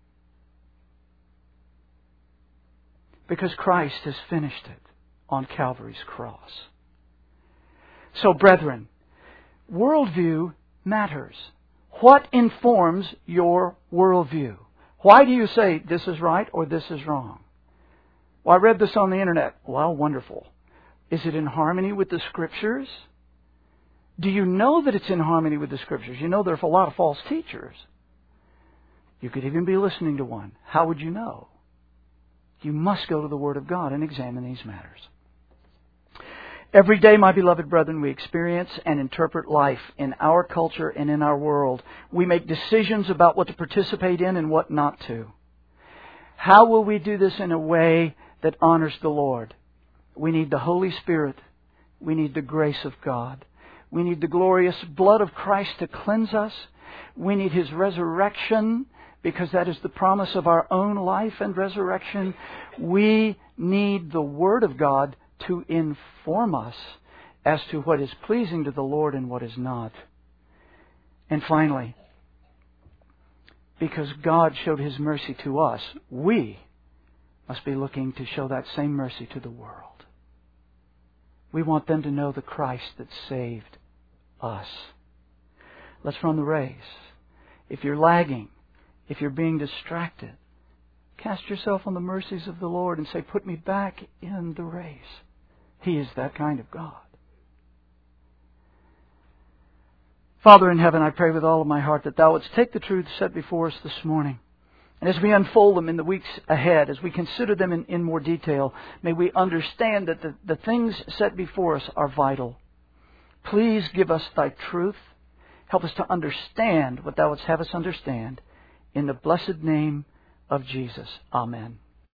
Because Christ has finished it on Calvary's cross. So, brethren, worldview matters. What informs your worldview? Why do you say this is right or this is wrong? Well, I read this on the internet. Well, wonderful. Is it in harmony with the Scriptures? Do you know that it's in harmony with the Scriptures? You know there's a lot of false teachers. You could even be listening to one. How would you know? You must go to the Word of God and examine these matters. Every day, my beloved brethren, we experience and interpret life in our culture and in our world. We make decisions about what to participate in and what not to. How will we do this in a way that honors the Lord? We need the Holy Spirit. We need the grace of God. We need the glorious blood of Christ to cleanse us. We need His resurrection, because that is the promise of our own life and resurrection. We need the Word of God to inform us as to what is pleasing to the Lord and what is not. And finally, because God showed His mercy to us, we must be looking to show that same mercy to the world. We want them to know the Christ that saved us. Let's run the race. If you're lagging, if you're being distracted, cast yourself on the mercies of the Lord and say, put me back in the race. He is that kind of God. Father in heaven, I pray with all of my heart that Thou wouldst take the truths set before us this morning. And as we unfold them in the weeks ahead, as we consider them in, in more detail, may we understand that the, the things set before us are vital. Please give us Thy truth. Help us to understand what Thou wouldst have us understand. In the blessed name of Jesus. Amen.